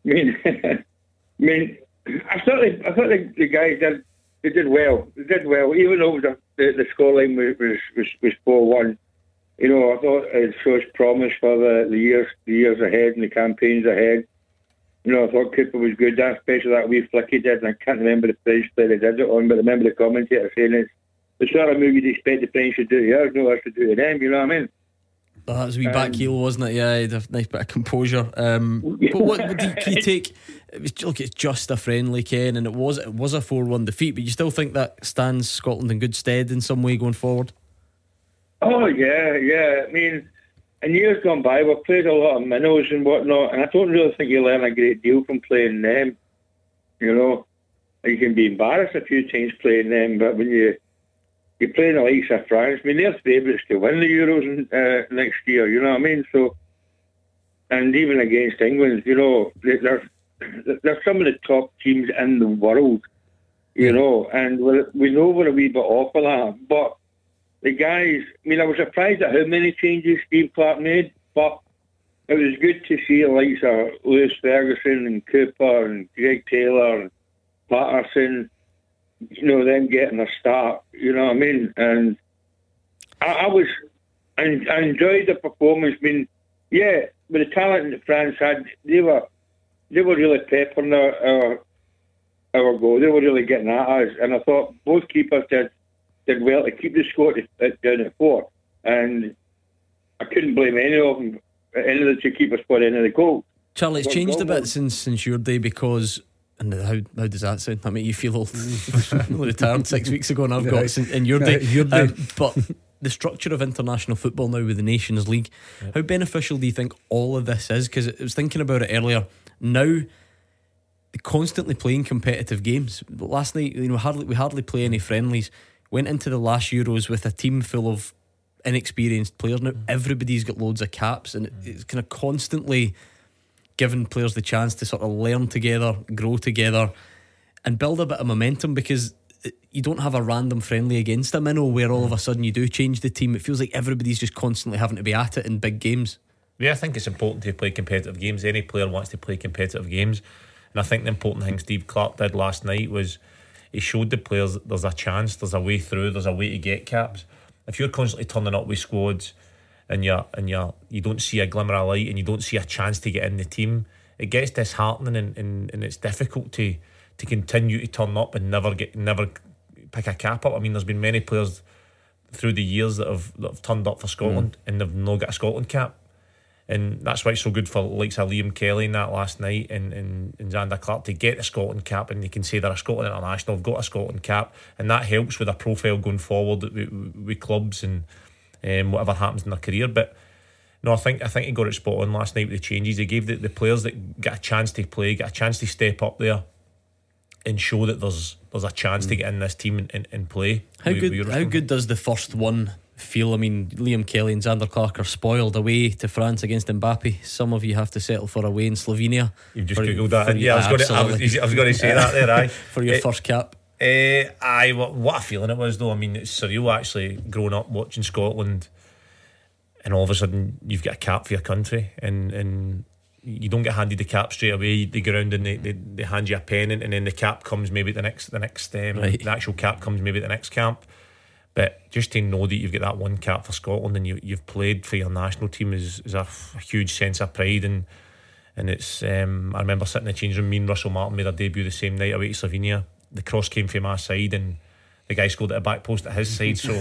I thought the guys did well. They did well, even though the scoreline was 4-1. I thought it shows promise for the years ahead and the campaigns ahead. I thought Cooper was good, especially that wee flick he did. And I can't remember the French player he did it on, but I remember the commentator saying it's the sort of move you'd expect the French to do to us, no us to do to them. You know what I mean? That was a wee back heel, wasn't it? Yeah, he had a nice bit of composure. But what can you take? Look, it's just a friendly, Ken, and it was a 4-1 defeat, but you still think that stands Scotland in good stead in some way going forward? Oh, yeah. I mean, in years gone by, we've played a lot of minnows and whatnot, and I don't really think you learn a great deal from playing them. You know, you can be embarrassed a few times playing them, but when you play the likes of France, I mean, they're favourites to win the Euros next year, you know what I mean? So, and even against England, you know, they're some of the top teams in the world, you know, and we know we're a wee bit off of that. But the guys, I mean, I was surprised at how many changes Steve Clarke made, but it was good to see the likes of Lewis Ferguson and Cooper and Greg Taylor and Patterson, you know, them getting a start, you know what I mean? And I enjoyed the performance. I mean, yeah, with the talent that France had, they were really peppering our goal. They were really getting at us, and I thought both keepers did well to keep the score down at 4. And I couldn't blame any of them. Any of the two keepers for any of the goal. Charlie, it's changed a bit since your day, because. And how does that sound? I mean, you feel old. Retired 6 weeks ago, and I've got in your day. But the structure of international football now with the Nations League, how beneficial do you think all of this is? Because I was thinking about it earlier. Now, constantly playing competitive games. But last night, you know, we hardly play any friendlies. Went into the last Euros with a team full of inexperienced players. Now everybody's got loads of caps, and it's kind of constantly giving players the chance to sort of learn together, grow together, and build a bit of momentum, because you don't have a random friendly against a minnow where all of a sudden you do change the team. It feels like everybody's just constantly having to be at it in big games. Yeah, I think it's important to play competitive games. Any player wants to play competitive games, and I think the important thing Steve Clarke did last night was he showed the players that there's a chance, there's a way through, there's a way to get caps. If you're constantly turning up with squads and you don't see a glimmer of light and you don't see a chance to get in the team, it gets disheartening, and it's difficult to continue to turn up and never pick a cap up. I mean, there's been many players through the years that have turned up for Scotland and they've not got a Scotland cap, and that's why it's so good for likes of Liam Kelly and that last night and Zander Clark to get the Scotland cap, and they can say they're a Scotland international, have got a Scotland cap, and that helps with a profile going forward with clubs and whatever happens in their career. But no, I think he got it spot on last night with the changes. He gave the players that get a chance to play, get a chance to step up there and show that there's a chance to get in this team and play. How good does the first one feel? I mean, Liam Kelly and Zander Clark are spoiled away to France against Mbappe. Some of you have to settle for away in Slovenia. You've just googled that. Yeah, I was going to say that there, aye. For your first cap. What a feeling it was, though. I mean, it's surreal actually growing up watching Scotland, and all of a sudden you've got a cap for your country, and you don't get handed the cap straight away. They go around and they hand you a pennant, and then the cap comes maybe the next right. The actual cap comes maybe at the next camp. But just to know that you've got that one cap for Scotland and you've played for your national team is a huge sense of pride, and it's I remember sitting in the change room. Me and Russell Martin made our debut the same night away to Slovenia. The cross came from my side and the guy scored at a back post at his side. So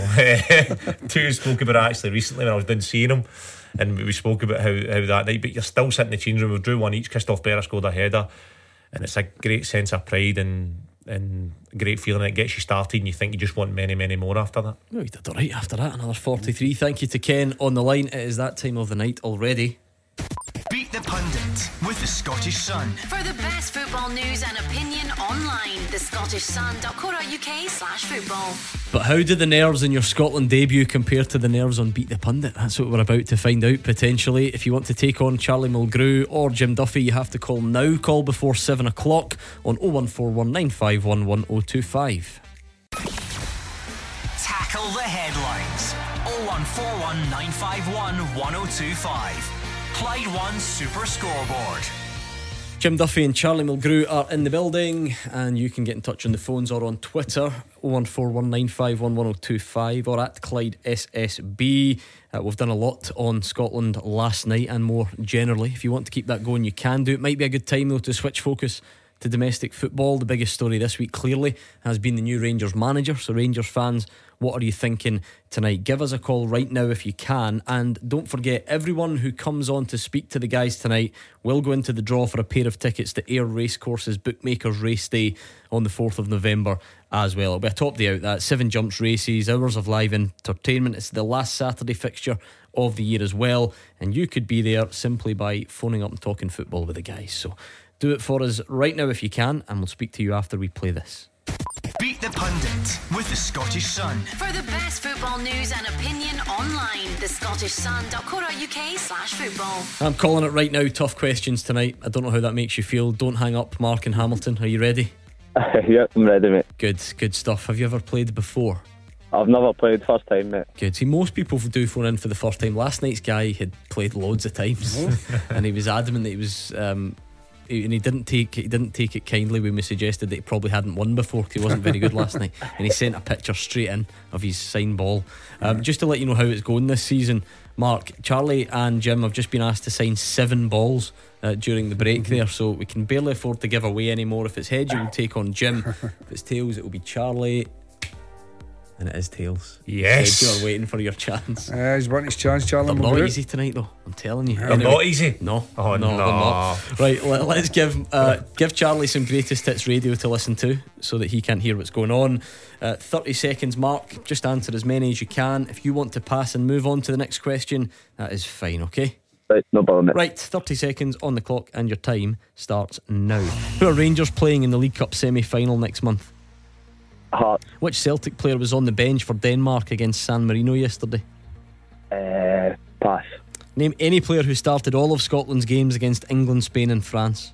two spoke about it actually recently when I was down seeing him, and we spoke about how that night. But you're still sitting in the change room. We drew one each. Christophe Berra scored a header, and it's a great sense of pride and great feeling. It gets you started and you think you just want many more after that. Well, you did all right after that. Another 43. Thank you to Ken on the line. It is that time of the night already. Beat the Pundit with the Scottish Sun. For the best football news and opinion online, thescottishsun.co.uk/football. But how do the nerves in your Scotland debut compare to the nerves on Beat the Pundit? That's what we're about to find out potentially. If you want to take on Charlie Mulgrew or Jim Duffy, you have to call now. Call before 7 o'clock on 01419511025. Tackle the headlines. 01419511025. Clyde One Super Scoreboard. Jim Duffy and Charlie Mulgrew are in the building, and you can get in touch on the phones or on Twitter 01419511025 or at Clyde SSB. We've done a lot on Scotland last night and more generally. If you want to keep that going, you can do. It might be a good time though to switch focus to domestic football. The biggest story this week clearly has been the new Rangers manager. So Rangers fans, what are you thinking tonight? Give us a call right now if you can. And don't forget, everyone who comes on to speak to the guys tonight will go into the draw for a pair of tickets to Ayr Racecourse's Bookmakers Race Day on the 4th of November as well. It'll be a top day out, that 7 jumps races, hours of live entertainment. It's the last Saturday fixture of the year as well, and you could be there simply by phoning up and talking football with the guys. So do it for us right now if you can, and we'll speak to you after we play this. Beat the Pundit with the Scottish Sun. For the best football news and opinion online, thescottishsun.co.uk/football. I'm calling it right now. Tough questions tonight. I don't know how that makes you feel. Don't hang up, Mark in Hamilton. Are you ready? Yeah, I'm ready, mate. Good stuff. Have you ever played before? I've never played, first time, mate. Good. See, most people do phone in for the first time. Last night's guy had played loads of times, and he was adamant that he was. And he didn't take it kindly when we suggested that he probably hadn't won before because he wasn't very good last night. And he sent a picture straight in of his signed ball. Just to let you know how it's going this season, Mark, Charlie and Jim have just been asked to sign 7 balls during the break there, so we can barely afford to give away any more. If it's heads, you will take on Jim. If it's tails, it will be Charlie. And it is tails. Yes. You are waiting for your chance. He's wanting his chance, Charlie. They're not easy tonight, though. I'm telling you. They're not easy. No. Oh, no. They're not. Right, let's give Charlie some greatest hits radio to listen to so that he can't hear what's going on. 30 seconds, Mark. Just answer as many as you can. If you want to pass and move on to the next question, that is fine, okay? Right, no problem. Right, 30 seconds on the clock and your time starts now. Who are Rangers playing in the League Cup semi-final next month? Heart. Which Celtic player was on the bench for Denmark against San Marino yesterday? Pass. Name any player who started all of Scotland's games against England, Spain and France.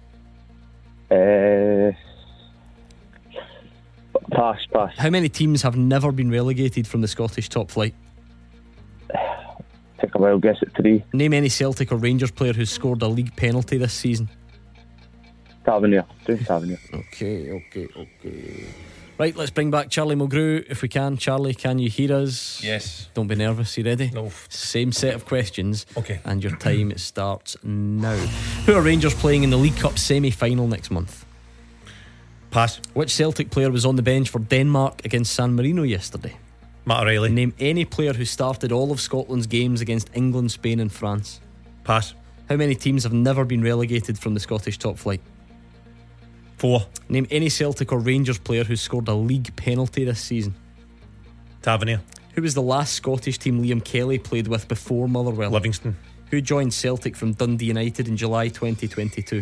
Pass. How many teams have never been relegated from the Scottish top flight? Take a wild guess at 3. Name any Celtic or Rangers player who scored a league penalty this season. Tavernier. Tavernier. Okay. Right, let's bring back Charlie Mulgrew if we can. Charlie, can you hear us? Yes. Don't be nervous, you ready? No. Same set of questions. Okay. And your time starts now. Who are Rangers playing in the League Cup semi-final next month? Pass. Which Celtic player was on the bench for Denmark against San Marino yesterday? Matt O'Reilly. Name any player who started all of Scotland's games against England, Spain and France. Pass. How many teams have never been relegated from the Scottish top flight? 4. Name any Celtic or Rangers player who scored a league penalty this season. Tavernier. Who was the last Scottish team Liam Kelly played with before Motherwell? Livingston. Who joined Celtic from Dundee United in July 2022?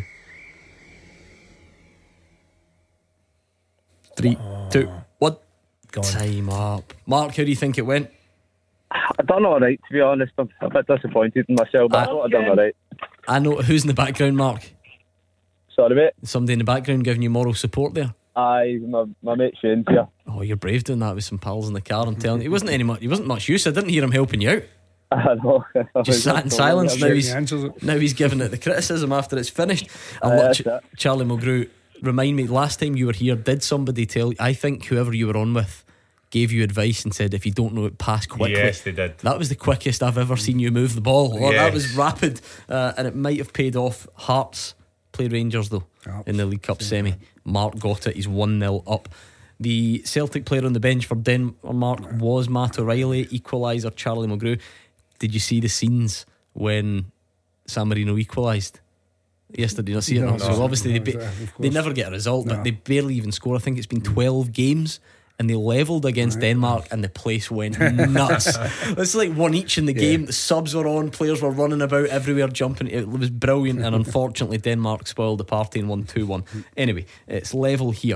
3, 2, 1. Time up. Mark, how do you think it went? I done alright, to be honest. I'm a bit disappointed in myself, but I thought I done alright. I know. Who's in the background, Mark? Sorry, mate. Somebody in the background giving you moral support there? Aye, my mate Shane's here. Oh, you're brave doing that with some pals in the car. I'm telling you, he wasn't much use. I didn't hear him helping you out. I know. Just sat in silence. Now he's giving it the criticism after it's finished. Charlie Mulgrew, remind me, last time you were here, did somebody tell you? I think whoever you were on with gave you advice and said if you don't know it, pass quickly. Yes, they did. That was the quickest I've ever seen you move the ball. Yes. That was rapid, and it might have paid off. Hearts play Rangers though in the League Cup semi. Mark got it. He's 1-0 up. The Celtic player on the bench for Denmark was Matt O'Reilly. Equaliser Charlie Mulgrew. Did you see the scenes when San Marino equalised yesterday? See it? No, so obviously they never get a result, but they barely even score. I think it's been 12 games and they levelled against Denmark and the place went nuts. It's like one each in the game. The subs were on, players were running about everywhere, jumping. It was brilliant, and unfortunately Denmark spoiled the party and won 2-1. Anyway, it's level here.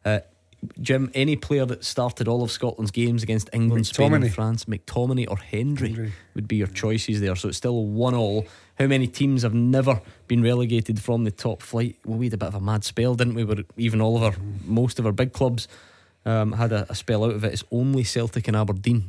Jim, any player that started all of Scotland's games against England, Spain and France, McTominay or Hendry would be your choices there. So it's still 1-1. How many teams have never been relegated from the top flight? Well, we had a bit of a mad spell, didn't we? Where even most of our big clubs had a spell out of it. It's only Celtic and Aberdeen.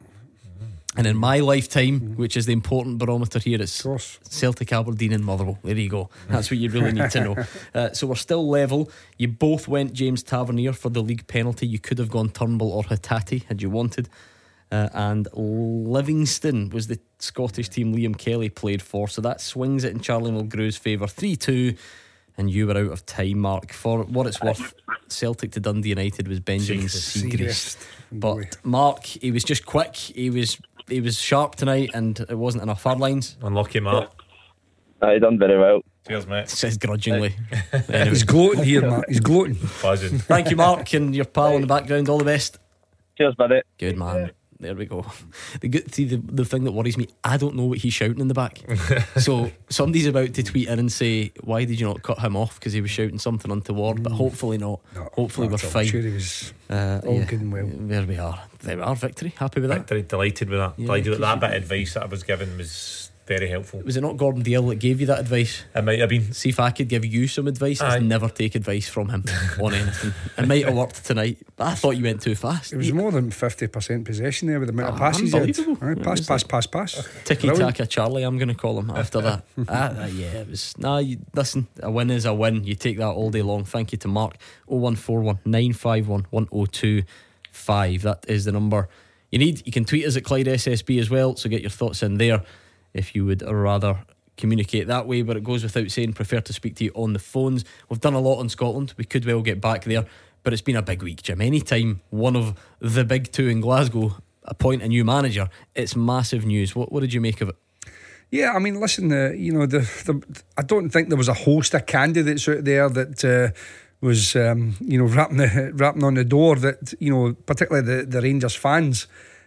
And in my lifetime, which is the important barometer here, it's Celtic, Aberdeen and Motherwell. There you go. That's what you really need to know. So we're still level. You both went James Tavernier for the league penalty. You could have gone Turnbull or Hattati had you wanted. And Livingston was the Scottish team Liam Kelly played for. So that swings it in Charlie Mulgrew's favour. 3-2. and you were out of time, Mark. For what it's worth, Celtic to Dundee United was Benjamin Siegrist. But Mark, he was just quick. He was sharp tonight, and it wasn't enough hard lines. Unlucky, Mark. He done very well. Cheers, mate. Says grudgingly. Anyway. He's gloating here, Mark. He's gloating. Thank you, Mark, and your pal in the background. All the best. Cheers, buddy. Good man. There we go. The thing that worries me, I don't know what he's shouting in the back. So somebody's about to tweet in and say, why did you not cut him off? Because he was shouting something untoward. But hopefully not. Hopefully we're fine. I'm sure he was all good and well. There we are. There we are. Victory. Happy with that? Victory. Delighted with that. Delighted with that bit of advice that I was given was very helpful. Was it not Gordon Dale that gave you that advice? It might have been. See if I could give you some advice. I'd never take advice from him on anything. It might have worked tonight, but I thought you went too fast. It was more than 50% possession there with the amount of passes he had. Pass. Tiki-taka Charlie, I'm going to call him after that. Yeah, it was. Listen, a win is a win. You take that all day long. Thank you to Mark. 0141 951 1025. That is the number you need. You can tweet us at Clyde SSB as well, so get your thoughts in there if you would rather communicate that way. But it goes without saying, prefer to speak to you on the phones. We've done a lot on Scotland. We could well get back there, but it's been a big week, Jim. Anytime one of the big two in Glasgow appoint a new manager, it's massive news. What did you make of it? Yeah, I mean, listen, I don't think there was a host of candidates out there that was rapping on the door that particularly the Rangers fans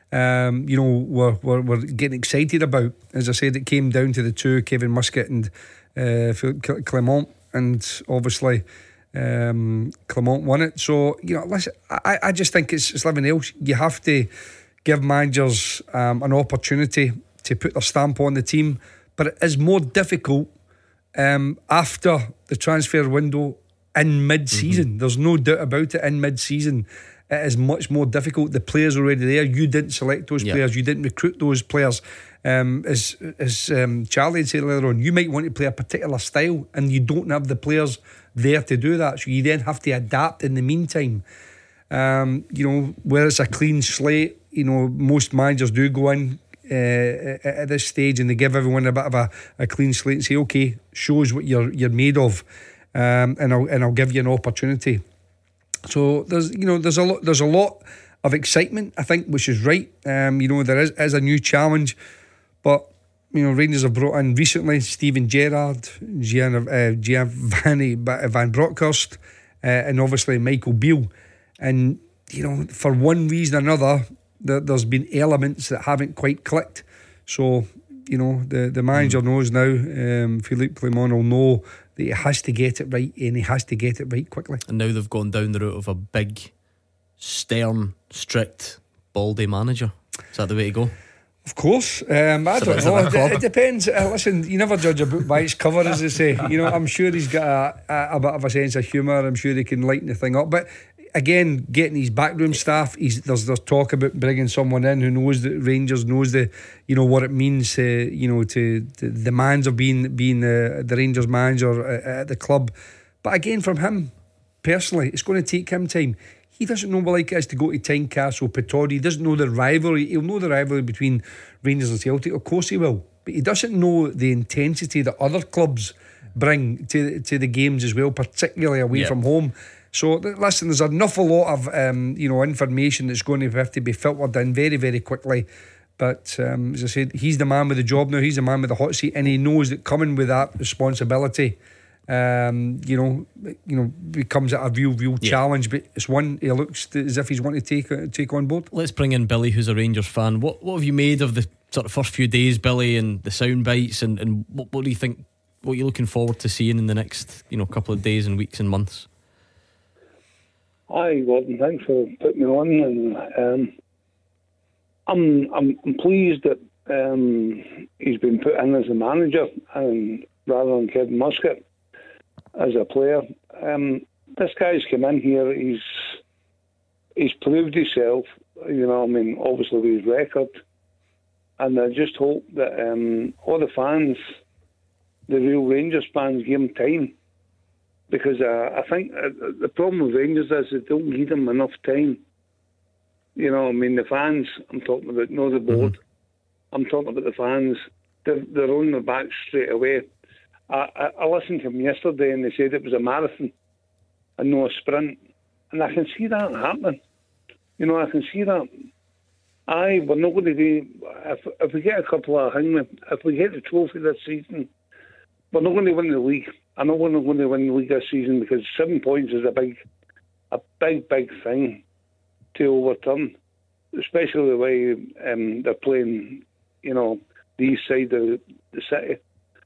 were getting excited about. As I said, it came down to the two, Kevin Muscat and Clement, and obviously Clement won it. So listen, I just think it's living else. You have to give managers an opportunity to put their stamp on the team, but it is more difficult after the transfer window in mid-season. There's no doubt about it. In mid-season, it is much more difficult. The players are already there. You didn't select those players. You didn't recruit those players. As Charlie had said earlier on, you might want to play a particular style and you don't have the players there to do that, so you then have to adapt in the meantime. Where it's a clean slate, most managers do go in at this stage and they give everyone a bit of a clean slate and say, okay, show us what you're made of, and I'll give you an opportunity. So there's a lot of excitement, I think, which is right. There is a new challenge, but Rangers have brought in recently Steven Gerrard, Giovanni Van Bronckhorst, and obviously Michael Beale. And for one reason or another, there's been elements that haven't quite clicked. So the manager knows now. Philippe Clement will know that he has to get it right, and he has to get it right quickly. And now they've gone down the route of a big, stern, strict, baldy manager. Is that the way to go? Of course. I don't know. It depends. Listen, you never judge a book by its cover, as they say. I'm sure he's got a bit of a sense of humour. I'm sure he can lighten the thing up. But again, getting his backroom staff, there's talk about bringing someone in who knows the Rangers, knows the what it means to the demands of being the Rangers manager at the club. But again, from him personally, it's going to take him time. He doesn't know what like it is to go to Tynecastle, Pittodrie. He doesn't know the rivalry. He'll know the rivalry between Rangers and Celtic. Of course he will. But he doesn't know the intensity that other clubs bring to the games as well, particularly away from home. So listen, there's an awful lot of information that's going to have to be filtered in very, very quickly. But as I said, he's the man with the job now. He's the man with the hot seat, and he knows that coming with that responsibility, becomes a real challenge. But it's one he looks as if he's wanting to take on board. Let's bring in Billy, who's a Rangers fan. What have you made of the sort of first few days, Billy, and the sound bites, and what do you think? What are you looking forward to seeing in the next couple of days and weeks and months? Hi, Gordon. Thanks for putting me on. And I'm pleased that he's been put in as a manager, and rather than Kevin Muscat as a player. This guy's come in here. He's proved himself. Obviously with his record, and I just hope that all the fans, the real Rangers fans, give him time. Because I think the problem with Rangers is they don't give them enough time. The fans, I'm talking about, the board. I'm talking about the fans. They're on their back straight away. I listened to him yesterday and they said it was a marathon and no a sprint. And I can see that happening. I can see that. We're not going to do... If we get a couple of if we get the trophy this season, we're not going to win the league. I'm not going to win the league this season because 7 points is a big thing to overturn, especially the way they're playing, the east side of the city.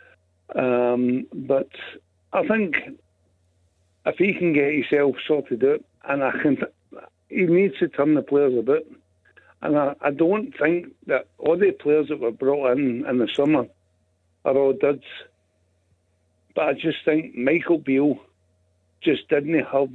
But I think if he can get himself sorted out, and he needs to turn the players about. And I don't think that all the players that were brought in the summer are all duds. But I just think Michael Beale just didn't have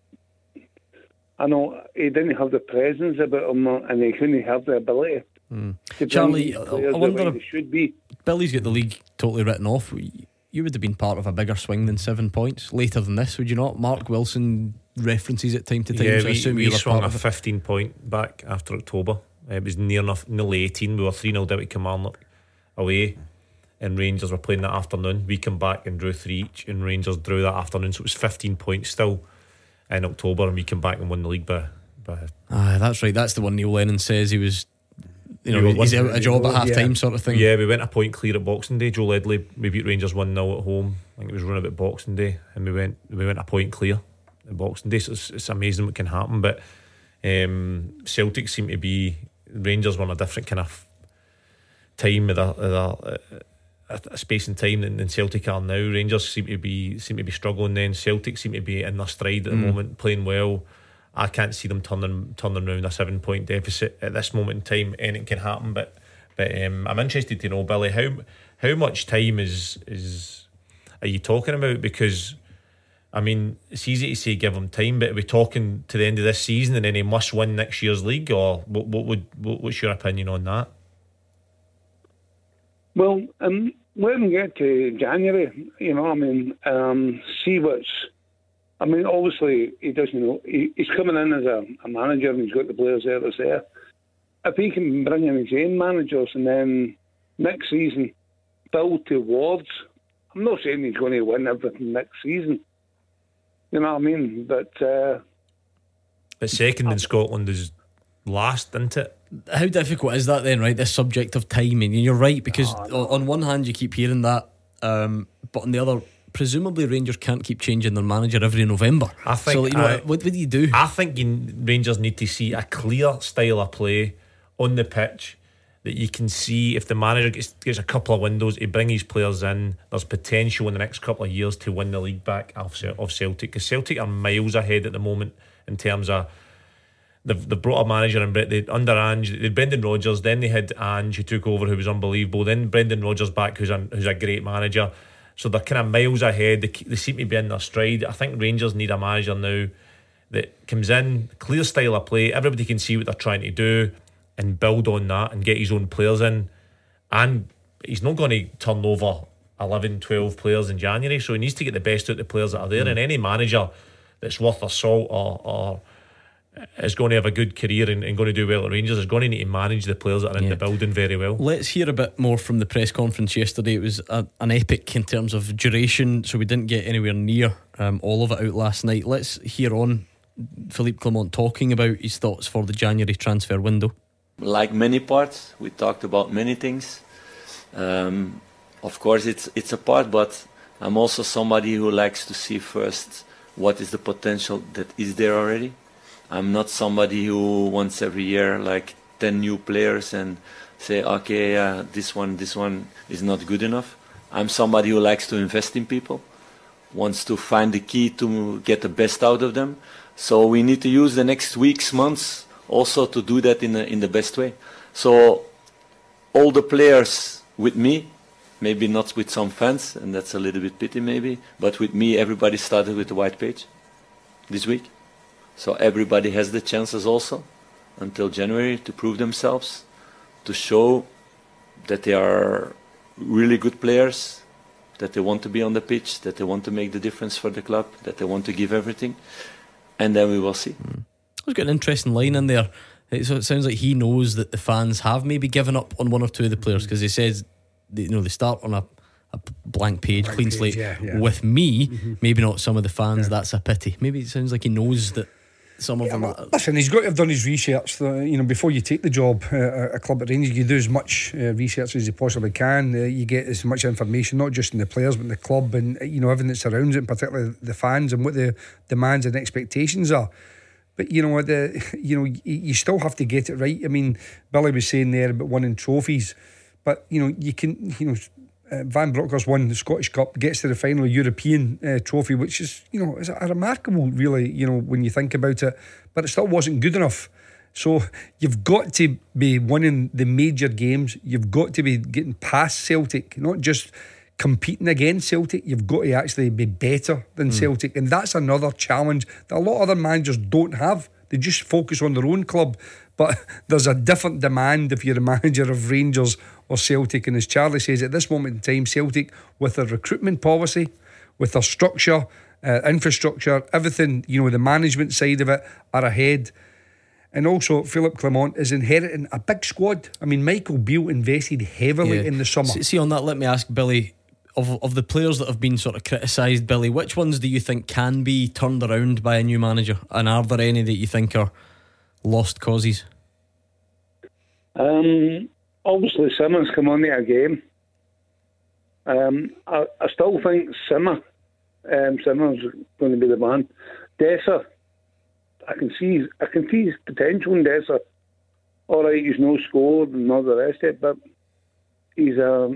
he didn't have the presence about him, and he couldn't have the ability. Charlie, I wonder if should be. Billy's got the league totally written off. You would have been part of a bigger swing than 7 points later than this, would you not? Mark Wilson references it time to time. Yeah, so we swung a 15-point back after October. It was nearly 18. We were 3-0 down to Kilmarnock away, and Rangers were playing that afternoon. We came back and drew 3 each, and Rangers drew that afternoon, so it was 15 points still in October, and we came back and won the league by that's right. That's the one Neil Lennon says he was. He's out of a job at half time, sort of thing. Yeah, we went a point clear at Boxing Day. Joe Ledley, we beat Rangers 1-0 at home. I think it was run about Boxing Day, and we went a point clear at Boxing Day. So it's amazing what can happen. But Celtic seem to be, Rangers were on a different kind of time with a space and time than Celtic are now. Rangers seem to be struggling. Then Celtic seem to be in their stride at the moment, playing well. I can't see them turning around a 7-point deficit at this moment in time. Anything can happen, but I'm interested to know, Billy, how much time are you talking about? Because I mean, it's easy to say give him time, but are we talking to the end of this season and then he must win next year's league, or what's your opinion on that? Well, let him get to January. See what's. I mean, obviously, he doesn't know. He's coming in as a manager and he's got the players there that's there. If he can bring in his own managers and then next season build towards, I'm not saying he's going to win everything next season. You know what I mean? But second in Scotland is last, isn't it? How difficult is that then, right? This subject of timing. And you're right, because on one hand you keep hearing that, but on the other, presumably Rangers can't keep changing their manager every November. I think. So, what do you do? I think Rangers need to see a clear style of play on the pitch that you can see. If the manager gets a couple of windows to bring his players in, there's potential in the next couple of years to win the league back of Celtic, because Celtic are miles ahead at the moment in terms of they've brought a manager in under Ange. They had Brendan Rodgers, then they had Ange who took over, who was unbelievable, then Brendan Rodgers back, who's a great manager. So they're kind of miles ahead. They seem to be in their stride. I think Rangers need a manager now that comes in, clear style of play, everybody can see what they're trying to do, and build on that and get his own players in. And he's not going to turn over 11, 12 players in January, so he needs to get the best out of the players that are there. And any manager that's worth their salt or is going to have a good career and going to do well at Rangers is going to need to manage the players that are in the building very well. Let's hear a bit more from the press conference yesterday. It was an epic in terms of duration, so we didn't get anywhere near all of it out last night. Let's hear on Philippe Clement talking about his thoughts for the January transfer window. Like many parts, we talked about many things. Of course it's a part, but I'm also somebody who likes to see first what is the potential that is there already. I'm not somebody who wants every year like 10 new players and say, okay, this one is not good enough. I'm somebody who likes to invest in people, wants to find the key to get the best out of them. So we need to use the next weeks, months also to do that in the best way. So all the players with me, maybe not with some fans, and that's a little bit pity maybe, but with me everybody started with the white page this week. So everybody has the chances also until January to prove themselves, to show that they are really good players, that they want to be on the pitch, that they want to make the difference for the club, that they want to give everything, and then we will see. I've got an interesting line in there. So it sounds like he knows that the fans have maybe given up on one or two of the players, because he says they start on blank page, clean slate. With me, maybe not some of the fans. That's a pity. Maybe it sounds like he knows that some of them. Listen, he's got to have done his research. Before you take the job at a club at Rangers, you do as much research as you possibly can. You get as much information, not just in the players, but in the club, and everything that surrounds it, particularly the fans and what the demands and expectations are. But you still have to get it right. I mean, Billy was saying there about winning trophies, but you can. Van Bronckhorst won the Scottish Cup, gets to the final European trophy, which is is a remarkable, really, when you think about it. But it still wasn't good enough. So you've got to be winning the major games. You've got to be getting past Celtic, not just competing against Celtic. You've got to actually be better than Celtic, and that's another challenge that a lot of other managers don't have. They just focus on their own club. But there's a different demand if you're a manager of Rangers or Celtic. And as Charlie says, at this moment in time, Celtic, with their recruitment policy, with their structure, infrastructure, everything, the management side of it, are ahead. And also, Philippe Clement is inheriting a big squad. I mean, Michael Beale invested heavily in the summer. See, on that, let me ask Billy, of the players that have been sort of criticised, Billy, which ones do you think can be turned around by a new manager? And are there any that you think are lost causes? Obviously Simmer's come on there again. I still think Simmer's going to be the man. Dessers, I can see his potential in Dessers. Alright, he's no scored and all the rest of it, but he's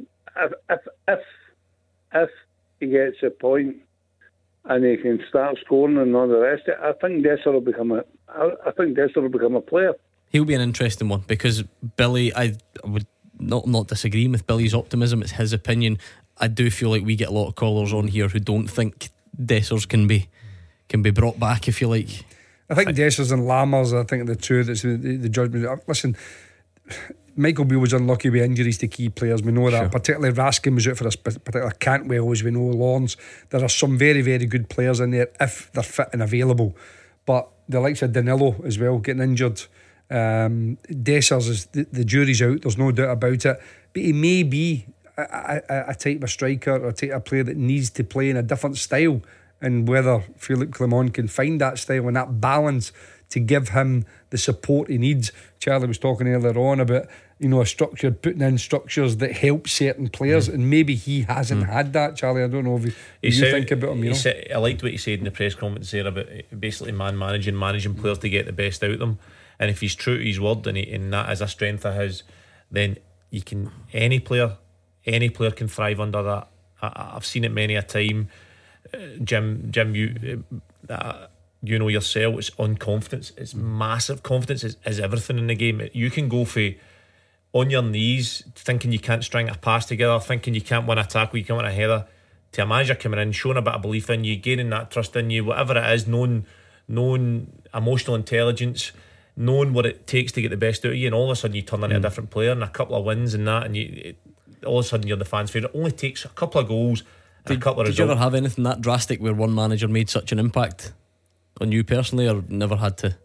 if he gets a point and he can start scoring and all the rest of it, I think Dessers will become a player. He'll be an interesting one, because Billy, I would not disagreeing with Billy's optimism. It's his opinion. I do feel like we get a lot of callers on here who don't think Dessers can be brought back, if you like. I think Dessers and Lammers, I think the two that's the judgment. Listen, Michael Beale was unlucky with injuries to key players. We know that. Sure. Particularly Raskin was out for a particular Cantwell, as we know. Lawrence. There are some very, very good players in there if they're fit and available. But the likes of Danilo as well getting injured. Dessers is the jury's out. There's no doubt about it. But he may be a type of striker or a type of player that needs to play in a different style. And whether Philippe Clement can find that style and that balance to give him the support he needs. Charlie was talking earlier on about a structure, putting in structures that help certain players, and maybe he hasn't had that. Charlie, I don't know if you think about him. I liked what he said in the press conference there about basically managing players to get the best out of them. And if he's true to his word and that is a strength of his, then any player can thrive under that. I've seen it many a time. Jim, you know yourself, it's on confidence. It's massive. Confidence is everything in the game. You can go for on your knees thinking you can't string a pass together, thinking you can't win a tackle, you can't win a header, to a manager coming in, showing a bit of belief in you, gaining that trust in you, whatever it is, knowing emotional intelligence, knowing what it takes to get the best out of you, and all of a sudden you turn into a different player, and a couple of wins and that, and all of a sudden you're the fans' favourite. It only takes a couple of goals and a couple of results. Did you ever have anything that drastic where one manager made such an impact on you personally, or never had to?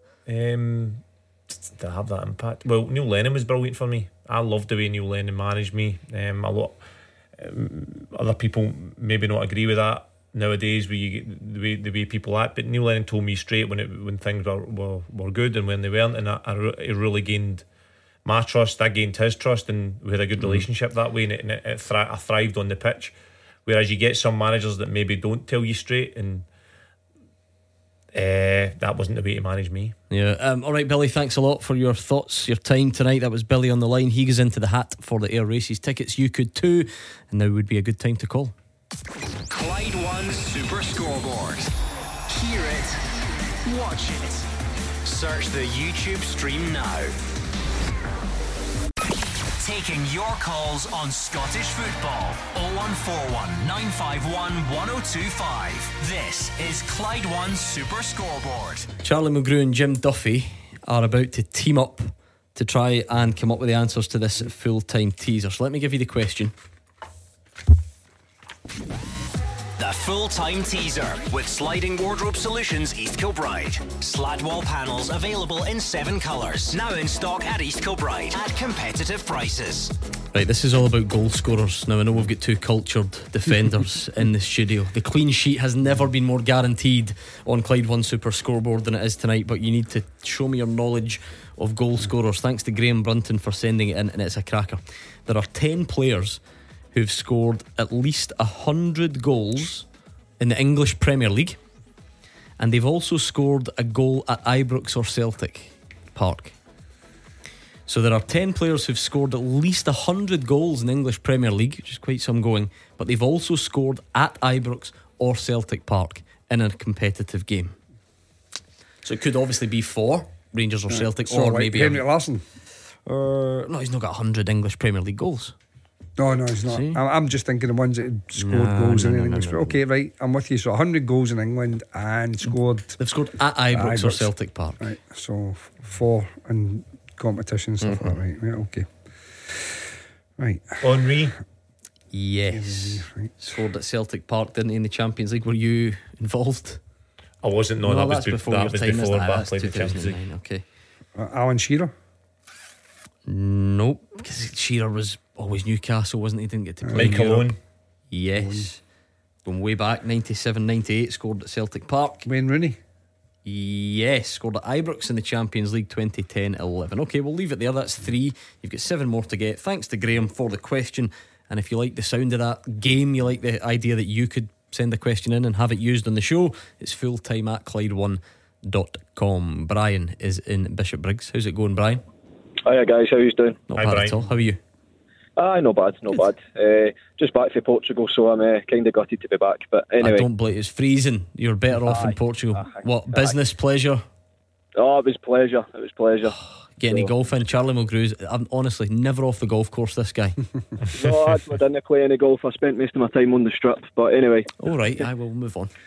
To have that impact, well, Neil Lennon was brilliant for me. I loved the way Neil Lennon managed me. A lot other people maybe not agree with that nowadays, where you get the way people act, but Neil Lennon told me straight when things were good and when they weren't, and it really gained my trust. I gained his trust, and we had a good relationship that way, and I thrived on the pitch. Whereas you get some managers that maybe don't tell you straight, and that wasn't the way to manage me. Alright, Billy, thanks a lot for your thoughts, your time tonight. That was Billy on the line. He goes into the hat for the Air Races tickets. You could too, and now would be a good time to call. Clyde One Super Scoreboard. Hear it, watch it. Search the YouTube stream now. Taking your calls on Scottish football. 0141 951 1025. This is Clyde One Super Scoreboard. Charlie Mulgrew and Jim Duffy are about to team up to try and come up with the answers to this full-time teaser. So let me give you the question. The full-time teaser with Sliding Wardrobe Solutions East Kilbride. Slat wall panels available in 7 colours. Now in stock at East Kilbride at competitive prices. Right, this is all about goal scorers. Now I know we've got two cultured defenders in the studio. The clean sheet has never been more guaranteed on Clyde One Super Scoreboard than it is tonight, but you need to show me your knowledge of goal scorers. Thanks to Graham Brunton for sending it in, and it's a cracker. There are 10 players who've scored at least 100 goals in the English Premier League, and they've also scored a goal at Ibrox or Celtic Park. So there are 10 players who've scored at least 100 goals in the English Premier League, which is quite some going, but they've also scored at Ibrox or Celtic Park in a competitive game. So it could obviously be for Rangers or Celtic, so or like maybe Henrik Larsson. No, he's not got 100 English Premier League goals. No, he's not. I'm just thinking the ones that had scored goals in English. Okay, right, I'm with you. So 100 goals in England and scored. They've scored at Ibrox or Celtic Park. Right, so 4 in competition and stuff like that. Right, okay. Right. Henry. Yes. Right. Scored at Celtic Park, didn't he, in the Champions League? Were you involved? I wasn't. No, that was before That Barclays in the Champions League. Okay. Alan Shearer. Nope, because Shearer was always Newcastle, wasn't he? Didn't get to play. Michael Owen. Yes. Going way back, 97-98, scored at Celtic Park. Wayne Rooney. Yes, scored at Ibrox in the Champions League 2010-11. Okay, we'll leave it there. That's 3. You've got 7 more to get. Thanks to Graham for the question. And if you like the sound of that game, you like the idea that you could send a question in and have it used on the show, it's fulltime at Clyde1.com. Brian is in Bishop Briggs. How's it going, Brian? Hiya guys, how you doing? Not bad at all. How are you? No bad. Just back from Portugal, so I'm kind of gutted to be back. But anyway, I don't blame. It's freezing. You're better off in Portugal. What, business, pleasure? Oh, it was pleasure. Get any golf in? Charlie Mulgrew, I'm honestly never off the golf course, this guy. No, I didn't play any golf. I spent most of my time on the strip. But anyway, alright, I will move on.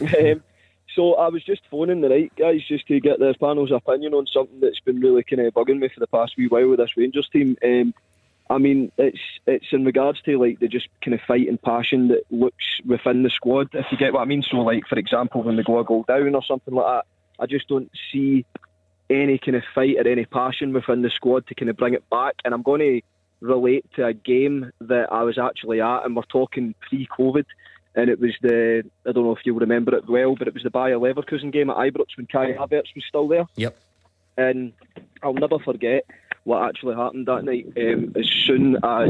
So I was just phoning the right guys just to get the panel's opinion on something that's been really kind of bugging me for the past wee while with this Rangers team. I mean, it's in regards to like the just kind of fight and passion that looks within the squad, if you get what I mean. So like, for example, when they go a goal down or something like that, I just don't see any kind of fight or any passion within the squad to kind of bring it back. And I'm going to relate to a game that I was actually at, and we're talking pre-COVID, and it was I don't know if you'll remember it well, but it was the Bayer Leverkusen game at Ibrox when Kai Havertz was still there. Yep. And I'll never forget what actually happened that night. As soon as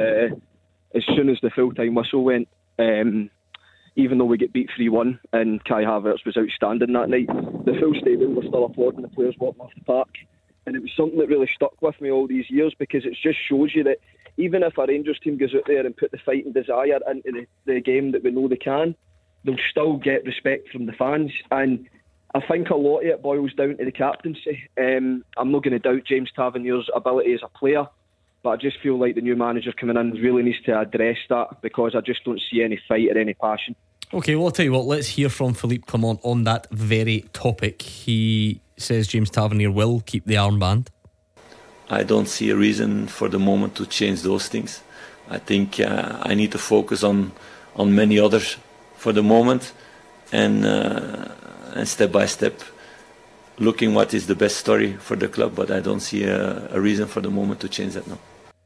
the full-time whistle went, even though we get beat 3-1 and Kai Havertz was outstanding that night, the full stadium was still applauding the players walking off the park. And it was something that really stuck with me all these years, because it just shows you that even if a Rangers team goes out there and put the fight and desire into the game that we know they can, they'll still get respect from the fans. And I think a lot of it boils down to the captaincy. I'm not going to doubt James Tavernier's ability as a player, but I just feel like the new manager coming in really needs to address that, because I just don't see any fight or any passion. Okay, well, I'll tell you what, let's hear from Philippe Clement on that very topic. He says James Tavernier will keep the armband. I don't see a reason for the moment to change those things. I think I need to focus on many others for the moment, and step by step looking what is the best story for the club, but I don't see a reason for the moment to change that now.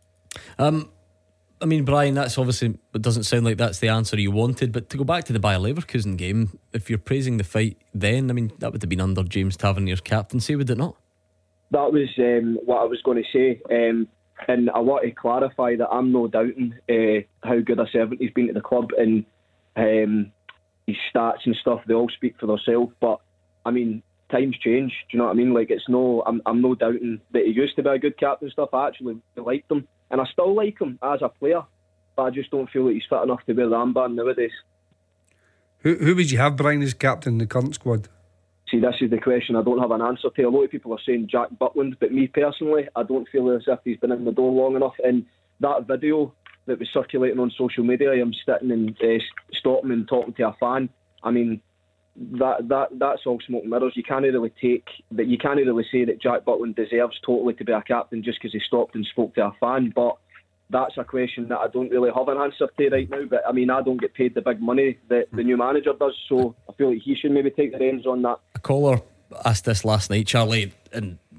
I mean, Brian, that's obviously, it doesn't sound like that's the answer you wanted, but to go back to the Bayer Leverkusen game, if you're praising the fight then, I mean, that would have been under James Tavernier's captaincy, would it not? That was what I was going to say, and I want to clarify that I'm no doubting how good a servant he's been to the club, and his stats and stuff, they all speak for themselves. But I mean, times change, do you know what I mean? Like, it's no, I'm no doubting that he used to be a good captain and stuff. I actually liked him, and I still like him as a player, but I just don't feel that he's fit enough to wear the armband nowadays. Who would you have, Brian, as captain in the current squad? See, this is the question I don't have an answer to. A lot of people are saying Jack Butland, but me personally, I don't feel as if he's been in the door long enough. And that video that was circulating on social media, him sitting and stopping and talking to a fan, I mean, that's all smoke and mirrors. You can't really say that Jack Butland deserves totally to be a captain just because he stopped and spoke to a fan. But that's a question that I don't really have an answer to right now. But I mean, I don't get paid the big money that the new manager does, so I feel like he should maybe take the reins on that. A caller asked this last night, Charlie, and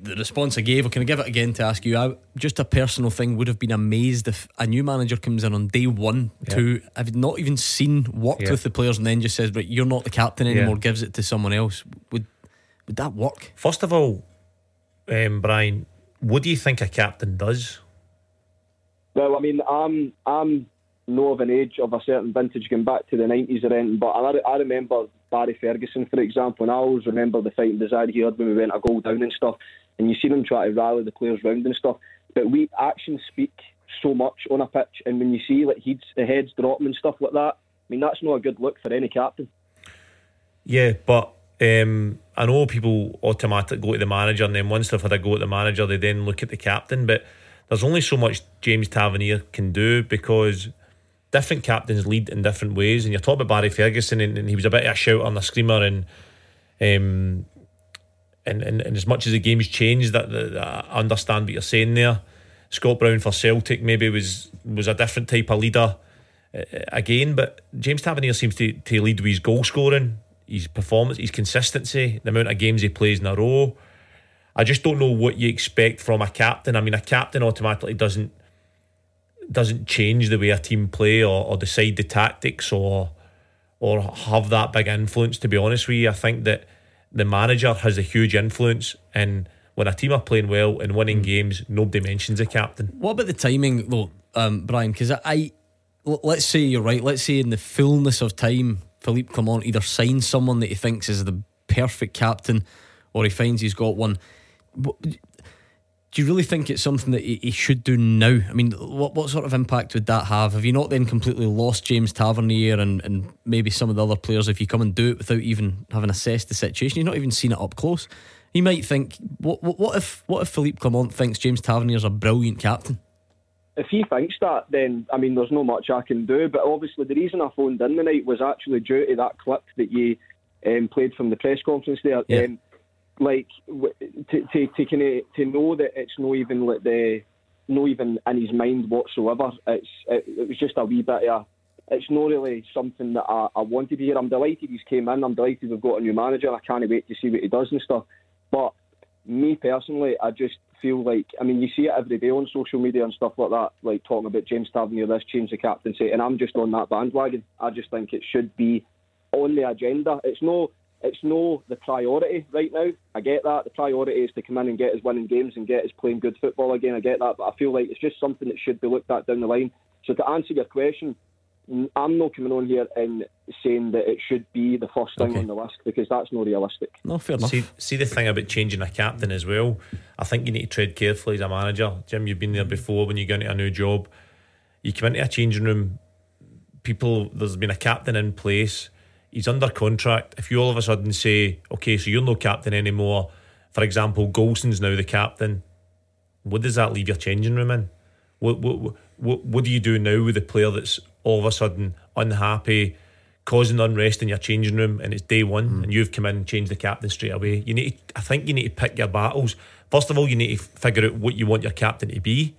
the response I gave, or can I give it again to ask you? Just a personal thing, would have been amazed if a new manager comes in on day one to have not even worked with the players and then just says, right, you're not the captain anymore, gives it to someone else. Would that work? First of all, Brian, what do you think a captain does? Well, I mean, I'm know of an age of a certain vintage going back to the 90s or anything, but I remember Barry Ferguson, for example, and I always remember the fight in Desire Heard when we went a goal down and stuff, and you see him try to rally the players round and stuff, but actions speak so much on a pitch, and when you see like heads dropping and stuff like that, I mean, that's not a good look for any captain. Yeah, but I know people automatically go to the manager, and then once they've had a go at the manager, they then look at the captain, but there's only so much James Tavernier can do, because different captains lead in different ways. And you're talking about Barry Ferguson, and he was a bit of a shouter and a screamer, and as much as the game's changed, that I understand what you're saying there. Scott Brown for Celtic maybe was a different type of leader again, but James Tavernier seems to lead with his goal scoring, his performance, his consistency, the amount of games he plays in a row. I just don't know what you expect from a captain. I mean, a captain automatically doesn't change the way a team play or decide the tactics or have that big influence, to be honest with you. I think that the manager has a huge influence, and when a team are playing well and winning games, nobody mentions the captain. What about the timing though, Brian? Because let's say you're right, let's say in the fullness of time Philippe Clement either signs someone that he thinks is the perfect captain, or he finds he's got one. Do you really think it's something that he should do now? I mean, what sort of impact would that have? Have you not then completely lost James Tavernier and maybe some of the other players if you come and do it without even having assessed the situation? You've not even seen it up close. You might think, what if Philippe Clement thinks James Tavernier's a brilliant captain? If he thinks that, then I mean, there's not much I can do. But obviously, the reason I phoned in tonight was actually due to that clip that you played from the press conference there. Yeah. Like to know that it's not even like not even in his mind whatsoever. It was just a wee bit of it's not really something that I wanted to hear. I'm delighted he's came in. I'm delighted we've got a new manager. I can't wait to see what he does and stuff. But me personally, I just feel like, I mean, you see it every day on social media and stuff like that, like talking about James Tavernier, this change the captaincy, and I'm just on that bandwagon. I just think it should be on the agenda. It's no the priority right now. I get that. The priority is to come in and get us winning games and get us playing good football again. I get that. But I feel like it's just something that should be looked at down the line. So to answer your question, I'm not coming on here and saying that it should be the first thing on the list, because that's not realistic. No, fair enough. See the thing about changing a captain as well, I think you need to tread carefully as a manager. Jim, you've been there before. When you go into a new job, you come into a changing room, there's been a captain in place, he's under contract. If you all of a sudden say, okay, so you're no captain anymore, for example, Golson's now the captain, what does that leave your changing room in? What do you do now with the player that's all of a sudden unhappy, causing unrest in your changing room, and it's day one, and you've come in and changed the captain straight away? I think you need to pick your battles. First of all, you need to figure out what you want your captain to be.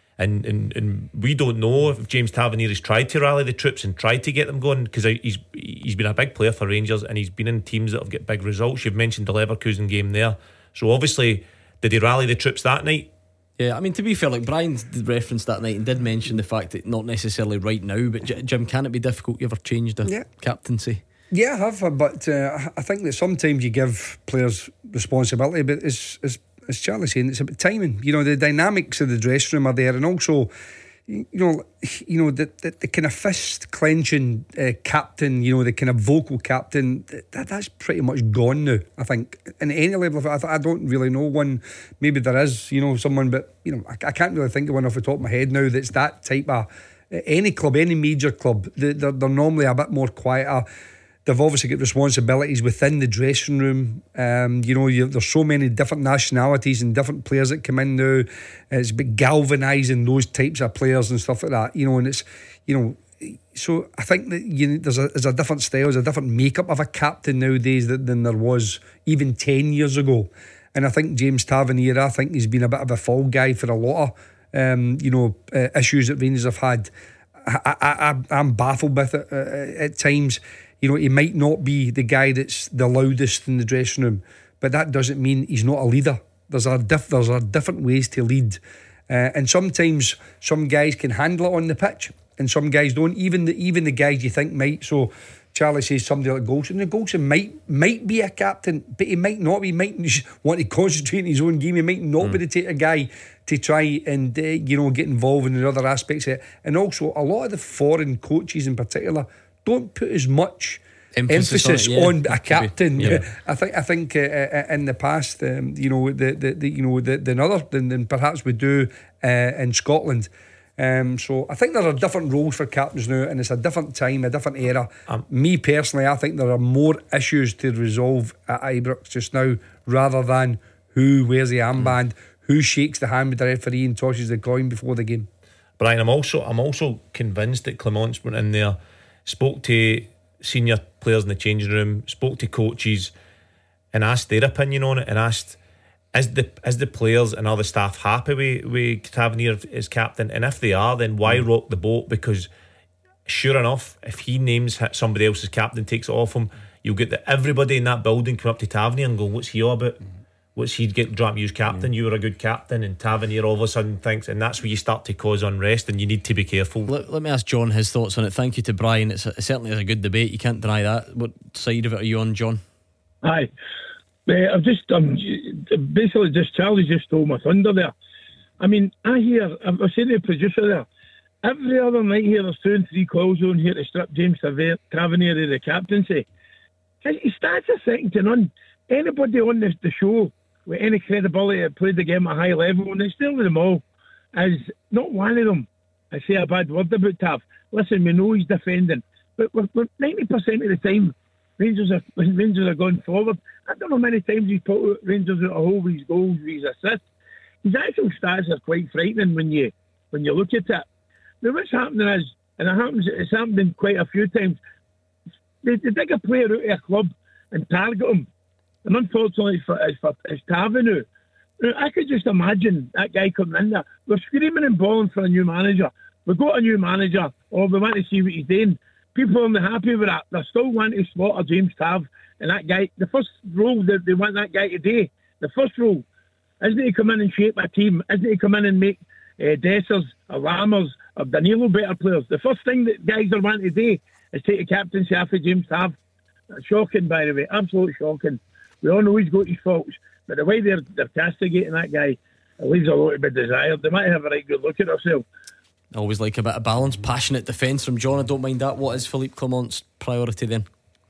And we don't know if James Tavernier has tried to rally the troops and tried to get them going, because he's been a big player for Rangers and he's been in teams that have got big results. You've mentioned the Leverkusen game there. So obviously, did he rally the troops that night? Yeah, I mean, to be fair, like Brian referenced that night and did mention the fact that not necessarily right now, but Jim, can it be difficult? You ever changed a captaincy? Yeah, I have, but I think that sometimes you give players responsibility, but as Charlie's saying, it's about timing. You know, the dynamics of the dressing room are there, and also, you know the kind of fist clenching captain, you know, the kind of vocal captain, that's pretty much gone now. I think in any level of it, I don't really know one. Maybe there is, you know, someone, but you know, I can't really think of one off the top of my head now that's that type of any club, any major club. They're normally a bit more quieter. They've obviously got responsibilities within the dressing room. You know, there's so many different nationalities and different players that come in now. It's about galvanising those types of players and stuff like that. You know, and it's, you know, so I think that there's a different style, there's a different makeup of a captain nowadays than there was even 10 years ago. And I think James Tavernier, I think he's been a bit of a fall guy for a lot of issues that Rangers have had. I'm baffled with it at times. You know, he might not be the guy that's the loudest in the dressing room, but that doesn't mean he's not a leader. There's a different ways to lead, and sometimes some guys can handle it on the pitch, and some guys don't. Even the guys you think might. So Charlie says somebody like Golson. The Golson might be a captain, but he might not be. He might just want to concentrate in his own game. He might not be the type of guy to try and get involved in the other aspects of it. And also, a lot of the foreign coaches in particular don't put as much emphasis on a captain. I think in the past, than perhaps we do in Scotland. So I think there are different roles for captains now, and it's a different time, a different era. Me personally, I think there are more issues to resolve at Ibrox just now, rather than who wears the armband, who shakes the hand with the referee and tosses the coin before the game. Brian, I'm also convinced that Clemence went in there, spoke to senior players in the changing room, spoke to coaches, and asked their opinion on it, and asked, is the players and other staff happy with Tavernier as captain? And if they are, then why rock the boat? Because sure enough, if he names somebody else as captain, takes it off him, you'll get everybody in that building come up to Tavernier and go, what's he all about? What's he get dropped you as captain? You were a good captain, and Tavernier all of a sudden thinks, and that's where you start to cause unrest, and you need to be careful. Let me ask John his thoughts on it. Thank you to Brian. It certainly is a good debate, you can't deny that. What side of it are you on, John? Aye, I'm basically just Charlie just stole my thunder there. I mean, I was saying to the producer there, every other night here there's 2 and 3 calls on here to strip James Tavernier of the captaincy. His stats are second to none. Anybody on the show with any credibility that played the game at a high level, and it's still with them all, is not one of them I say a bad word about Tav. Listen, we know he's defending, but we're 90% of the time Rangers are going forward. I don't know how many times he's put Rangers out a hole with his goals, with his assists. His actual stats are quite frightening when you look at it. Now what's happening is, and it's happened quite a few times, they dig a player out of a club and target him. And unfortunately it's Tavernier. Now, I could just imagine that guy coming in there. We're screaming and bawling for a new manager. We've got a new manager, or we want to see what he's doing. People aren't happy with that. They still want to slaughter James Tav. And that guy, the first role that they want that guy to do, the first role, isn't he come in and shape a team? Isn't he come in and make Dessers or Lammers or Danilo better players? The first thing that guys are wanting to do is take a captaincy off of James Tav. That's shocking, by the way. Absolutely shocking. We all know he's got his faults, but the way they're castigating that guy, it leaves a lot to be desired. They might have a right good look at themselves. I always like a bit of balance. Passionate defence from John, I don't mind that. What is Philippe Clement's priority then?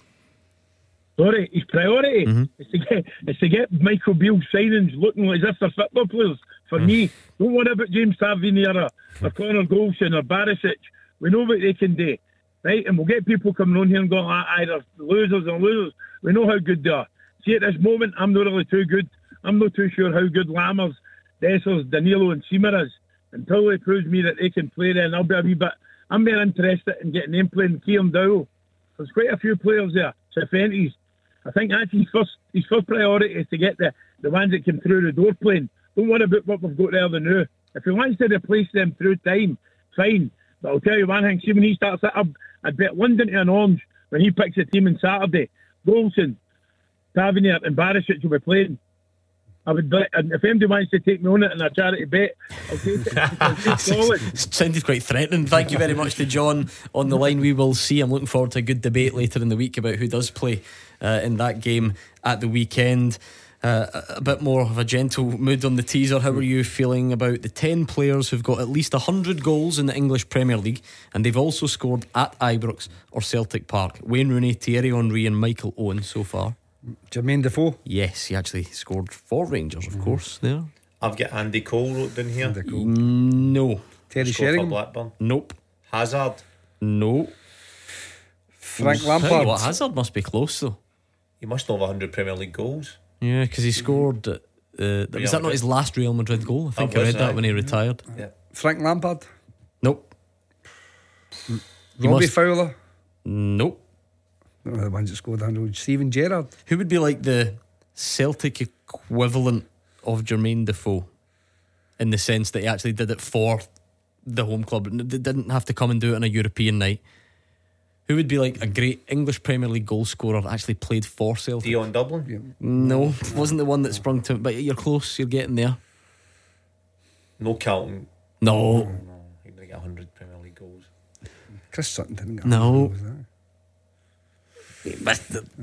Sorry, his priority is to get Michael Beale signings looking as if they're football players. For me, don't worry about James Tavernier or Connor Golson or Barisic. We know what they can do, right? And we'll get people coming on here and going, either losers or losers. We know how good they are. See, at this moment, I'm not really too good. I'm not too sure how good Lammers, Dessers, Danilo and Seamer is. Until they prove me that they can play, then I'll be a wee bit. I'm more interested in getting them playing Kieran Dowell. There's quite a few players there. Cervantes. I think that's his first priority is to get the ones that come through the door playing. Don't worry about what we've got there now. If he wants to replace them through time, fine. But I'll tell you one thing, see when he starts it up, I'd bet London to an orange when he picks a team on Saturday. Golson, Tavernier and Barisic will be playing. I would bet, and if anybody wants to take me on it in a charity bet, I'll take it. Sounded quite threatening. Thank you very much to John on the line. We will see. I'm looking forward to a good debate later in the week about who does play in that game at the weekend. A bit more of a gentle mood on the teaser. How are you feeling about the 10 players who've got at least 100 goals in the English Premier League, and they've also scored at Ibrox or Celtic Park? Wayne Rooney, Thierry Henry and Michael Owen so far. Jermaine Defoe? Yes, he actually scored for Rangers, of course, there. I've got Andy Cole wrote down here. No. Terry Scored Sheringham? for Blackburn. Nope. Hazard? No. Frank Tell you Lampard? what, Hazard must be close though. He must have 100 Premier League goals. Yeah, because he scored was that not his last Real Madrid goal? I think I read that when he retired. Yeah. Frank Lampard? Nope. Robbie Fowler? Nope. No, the ones that scored 100. Steven Gerrard? Who would be like the Celtic equivalent of Jermaine Defoe, in the sense that he actually did it for the home club? They didn't have to come and do it on a European night. Who would be like a great English Premier League goal scorer that actually played for Celtic? Dion Dublin? No, wasn't the one that sprung to. But you're close. You're getting there. No Carlton. No. He didn't get 100 Premier League goals. Chris Sutton didn't get No. 100 goals, He missed it.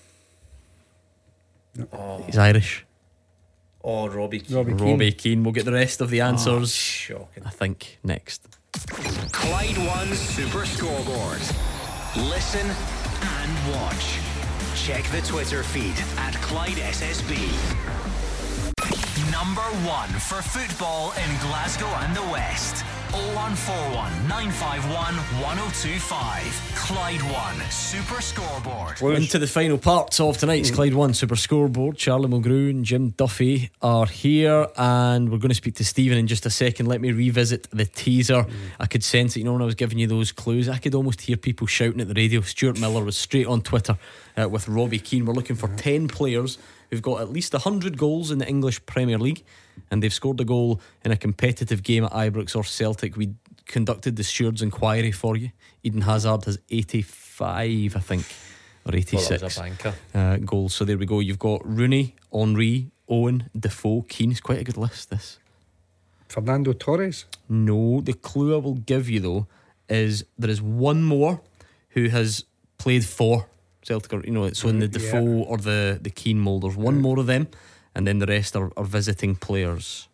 Oh. He's Irish. Oh, Robbie Keane. Robbie Keane. We'll get the rest of the answers. Shocking. I think next. Clyde One Super Scoreboard. Listen and watch. Check the Twitter feed at Clyde SSB. Number 1 for football in Glasgow and the West. 0141 951 1025. Clyde One Super Scoreboard. Into the final parts of tonight's Clyde One Super Scoreboard. Charlie Mulgrew and Jim Duffy are here, and we're going to speak to Stephen in just a second. Let me revisit the teaser. I could sense it, you know, when I was giving you those clues, I could almost hear people shouting at the radio. Stuart Miller was straight on Twitter with Robbie Keane. We're looking for 10 players who've got at least 100 goals in the English Premier League, and they've scored a goal in a competitive game at Ibrox or Celtic. We conducted the steward's inquiry for you. Eden Hazard has 85, I think, or 86 was a banker. goals. So there we go. You've got Rooney, Henry, Owen, Defoe, Keane. It's quite a good list, this. Fernando Torres? No, the clue I will give you though is there is one more who has played for Celtic, or, you know, so in the Defoe or the Keane mould, there's one more of them, and then the rest are visiting players.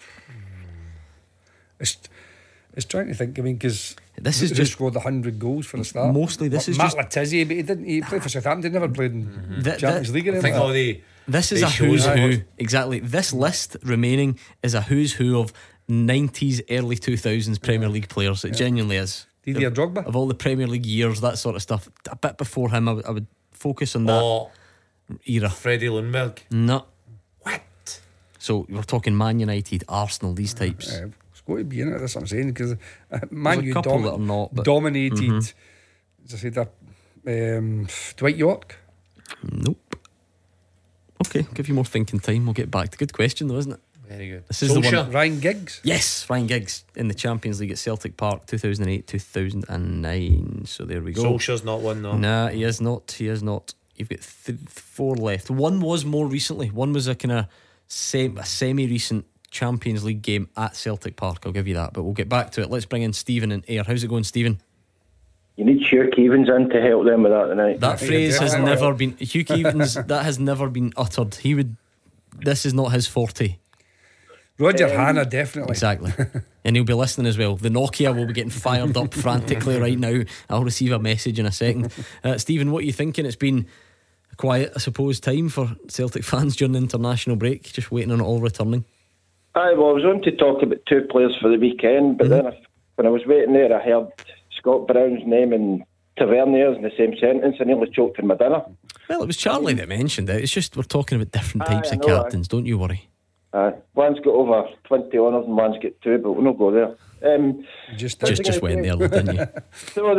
It's trying to think. I mean, because this is just scored 100 goals for the start. Mostly, this is Matt just Letizia, but he didn't. He played for Southampton. Never played in Champions League. Or I think all this is a who's who. Exactly. This list remaining is a who's who of 90s, early 2000s Premier League players. It genuinely is. Didier Drogba, of all the Premier League years, that sort of stuff. A bit before him, I would focus on that era. Freddie Lundberg. No. What? So we're talking Man United, Arsenal, these types. It's got to be in it. That's what I'm saying, because Man U that are not, but dominated. As I said, Dwight York. Nope. Okay, I'll give you more thinking time. We'll get back to good question though, isn't it? Very good. This is the one. Ryan Giggs. Yes, Ryan Giggs in the Champions League at Celtic Park 2008-2009. So there we go. Solskjaer's not one though. Nah, he is not. He is not. You've got 4 left. One was more recently. One was a kind of semi-recent Champions League game at Celtic Park. I'll give you that, but we'll get back to it. Let's bring in Stephen in Ayr. How's it going, Stephen? You need Hugh Keevins in to help them with that tonight. That phrase has never been Hugh Keevins. That has never been uttered. He would. This is not his forte. Roger Hanna, definitely. Exactly. And he'll be listening as well. The Nokia will be getting fired up frantically right now. I'll receive a message in a second. Stephen, what are you thinking? It's been a quiet, I suppose, time for Celtic fans during the international break, just waiting on it all returning. I was on to talk about 2 players for the weekend, but then when I was waiting there, I heard Scott Brown's name and Taverniers in the same sentence. I nearly choked in my dinner. Well, it was Charlie that mentioned it. It's just we're talking about different types of captains. Don't you worry. One's got over 20 honours and one's got 2, but we'll not go there. Just went there, didn't you? So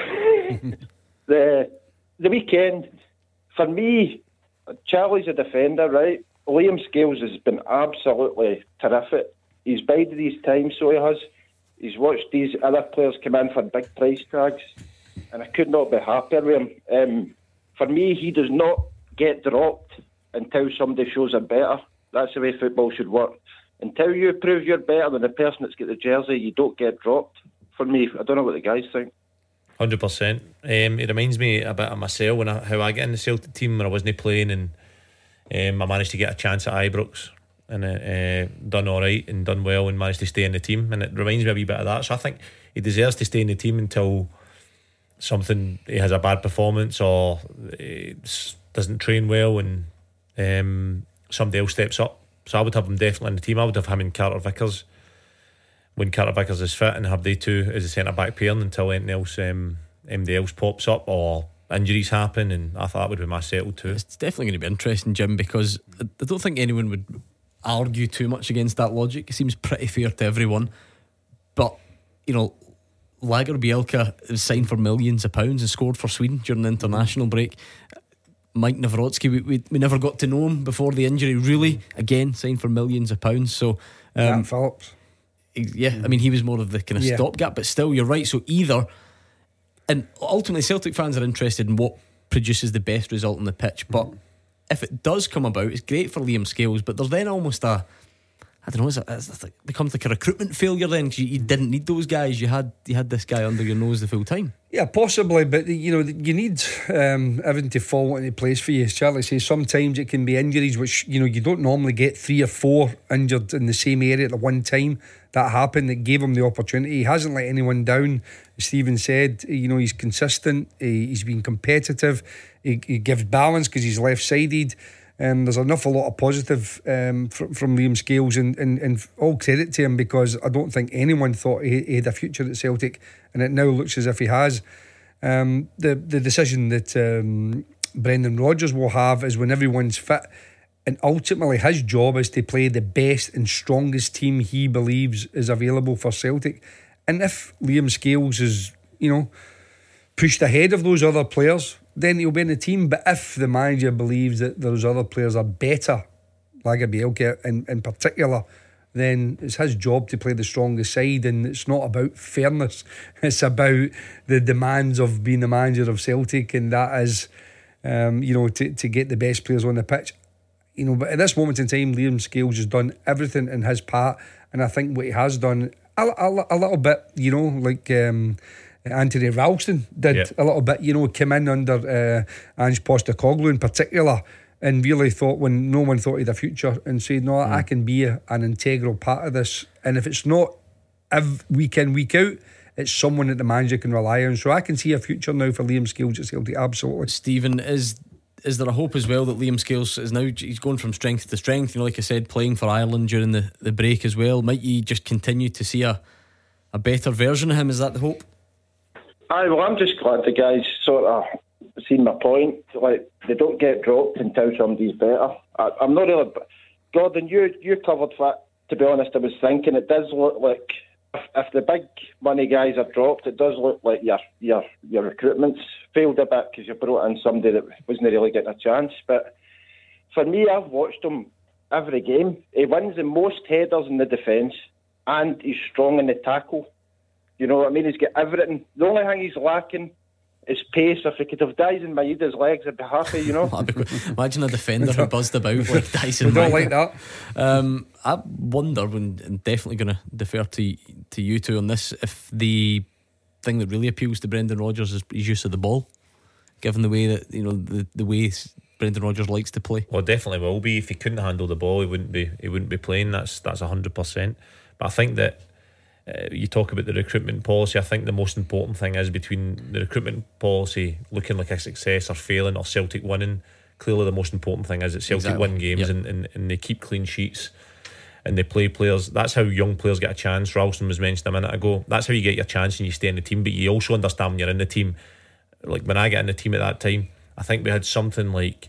the weekend, for me, Charlie's a defender, right? Liam Scales has been absolutely terrific. He's bided his time, so he has. He's watched these other players come in for big price tags, and I could not be happier with him. For me, he does not get dropped until somebody shows him better. That's the way football should work. Until you prove you're better than the person that's got the jersey, you don't get dropped. For me, I don't know what the guys think. 100%. It reminds me a bit of myself when how I get in the Celtic team when I wasn't playing, and I managed to get a chance at Ibrox and done alright and done well and managed to stay in the team, and it reminds me a wee bit of that. So I think he deserves to stay in the team until he has a bad performance or doesn't train well and somebody else steps up. So I would have him definitely in the team. I would have him and Carter Vickers when Carter Vickers is fit, and have they two as a centre back pairing until anything else MD else pops up or injuries happen. And I thought that would be my settle too. It's definitely going to be interesting, Jim, because I don't think anyone would argue too much against that logic. It seems pretty fair to everyone. But you know, Lager Bielka was signed for millions of pounds and scored for Sweden during the international break. Mike Nawrocki, we never got to know him before the injury, really. Again, signed for millions of pounds. So Dan Phillips. Yeah, I mean, he was more of the kind of stopgap, but still, you're right. So either And ultimately, Celtic fans are interested in what produces the best result on the pitch. But if it does come about, it's great for Liam Scales. But there's then almost I don't know, it becomes like a recruitment failure then, because you didn't need those guys. You had this guy under your nose the full time. Yeah, possibly, but you need everything to fall into place for you. As Charlie says, sometimes it can be injuries which you don't normally get 3 or 4 injured in the same area at the one time. That happened. It gave him the opportunity. He hasn't let anyone down. As Stephen said, he's consistent. He's been competitive. He gives balance because he's left-sided. There's a lot of positive from Liam Scales, and all credit to him, because I don't think anyone thought he had a future at Celtic, and it now looks as if he has. The decision that Brendan Rodgers will have is when everyone's fit, and ultimately his job is to play the best and strongest team he believes is available for Celtic. And if Liam Scales is pushed ahead of those other players, then he'll be in the team. But if the manager believes that those other players are better, Laga Bielka in particular, then it's his job to play the strongest side. And it's not about fairness, it's about the demands of being the manager of Celtic, and that is to get the best players on the pitch. But at this moment in time, Liam Scales has done everything in his part, and I think what he has done a little bit, like Anthony Ralston did a little bit, came in under Ange Postecoglou in particular, and really thought, when no one thought he had a future, and said, no, I can be an integral part of this. And if it's not week in, week out, it's someone that the manager can rely on. So I can see a future now for Liam Scales at Celtic, absolutely. Stephen, is there a hope as well that Liam Scales is now, he's going from strength to strength, like I said, playing for Ireland during the break as well? Might you just continue to see a better version of him? Is that the hope? Well, I'm just glad the guys sort of seen my point. Like, they don't get dropped until somebody's better. I'm not really... Gordon, you covered that. To be honest, I was thinking it does look like if the big money guys are dropped, it does look like your recruitment's failed a bit because you brought in somebody that wasn't really getting a chance. But for me, I've watched him every game. He wins the most headers in the defence, and he's strong in the tackle. You know what I mean? He's got everything. The only thing he's lacking is pace. If he could have Dyson Maeda's legs, I'd be happy, Imagine a defender who buzzed about like Dyson Maeda. We don't like that. I wonder, I'm definitely going to defer to you two on this, if the thing that really appeals to Brendan Rodgers is his use of the ball, given the way that the way Brendan Rodgers likes to play. Well, definitely will be. If he couldn't handle the ball, he wouldn't be playing. That's 100%. But I think that you talk about the recruitment policy. I think the most important thing is between the recruitment policy looking like a success or failing, or Celtic winning. Clearly the most important thing is that Celtic win games and they keep clean sheets and they play players. That's how young players get a chance. Ralston was mentioned a minute ago. That's how you get your chance and you stay in the team. But you also understand when you're in the team, like when I get in the team at that time, I think we had something like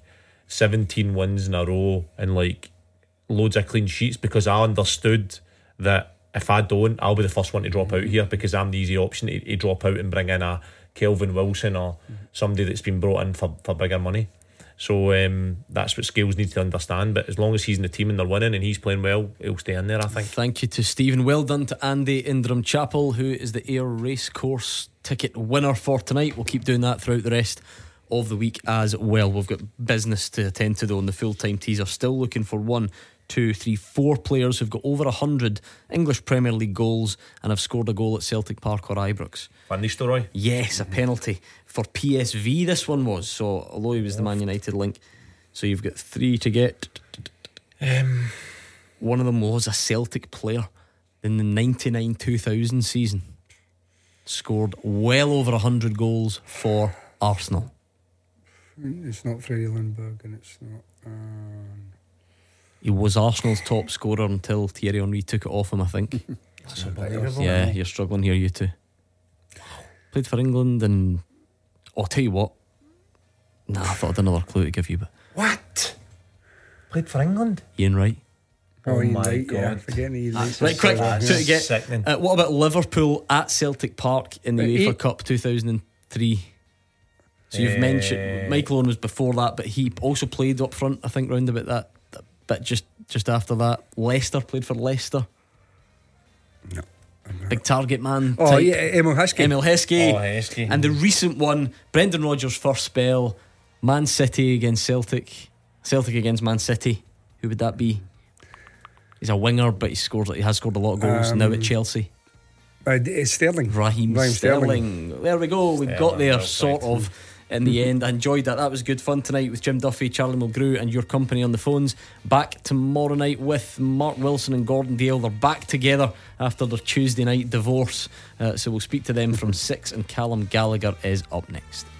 17 wins in a row and like loads of clean sheets, because I understood that if I don't, I'll be the first one to drop out here, because I'm the easy option to drop out and bring in a Kelvin Wilson or somebody that's been brought in for bigger money. So that's what Scales needs to understand. But as long as he's in the team and they're winning and he's playing well, he'll stay in there, I think. Thank you to Stephen. Well done to Andy in Drumchapel, who is the Ayr Racecourse ticket winner for tonight. We'll keep doing that throughout the rest of the week as well. We've got business to attend to though in the full-time teaser. Still looking for 1, 2, 3, 4 players who've got over 100 English Premier League goals and have scored a goal at Celtic Park or Ibrox. Van Nistelrooy? Yes, a penalty for PSV this one was. So although he was the Man United link, so you've got 3 to get. One of them was a Celtic player in the 99-2000 season, scored well over 100 goals for Arsenal. It's not Freddie Lundberg, and it's not He was Arsenal's top scorer until Thierry Henry took it off him, I think. That's unbelievable. Yeah, you're struggling here, you two. Played for England, and I'll tell you what. Nah, I thought I had another clue to give you, but what? Played for England? Ian Wright. Oh my Wright, God! Yeah, forgetting Ian Wright. Right, quick, two to get. What about Liverpool at Celtic Park in the UEFA Cup 2003? So you've mentioned Michael Owen was before that, but he also played up front, I think, round about that. But just after that, Leicester, played for Leicester. No, I'm big target man. Oh type. yeah, Emil Heskey. Oh, Heskey. And the recent one, Brendan Rodgers' first spell, Man City against Celtic, Celtic against Man City. Who would that be? He's a winger, but he has scored a lot of goals now at Chelsea. It's Sterling. Raheem Sterling. There we go. We got there sort of in the end. I enjoyed that. That was good fun tonight with Jim Duffy, Charlie Mulgrew, and your company on the phones. Back tomorrow night with Mark Wilson and Gordon Dale. They're back together after their Tuesday night divorce. So we'll speak to them from 6, and Callum Gallagher is up next.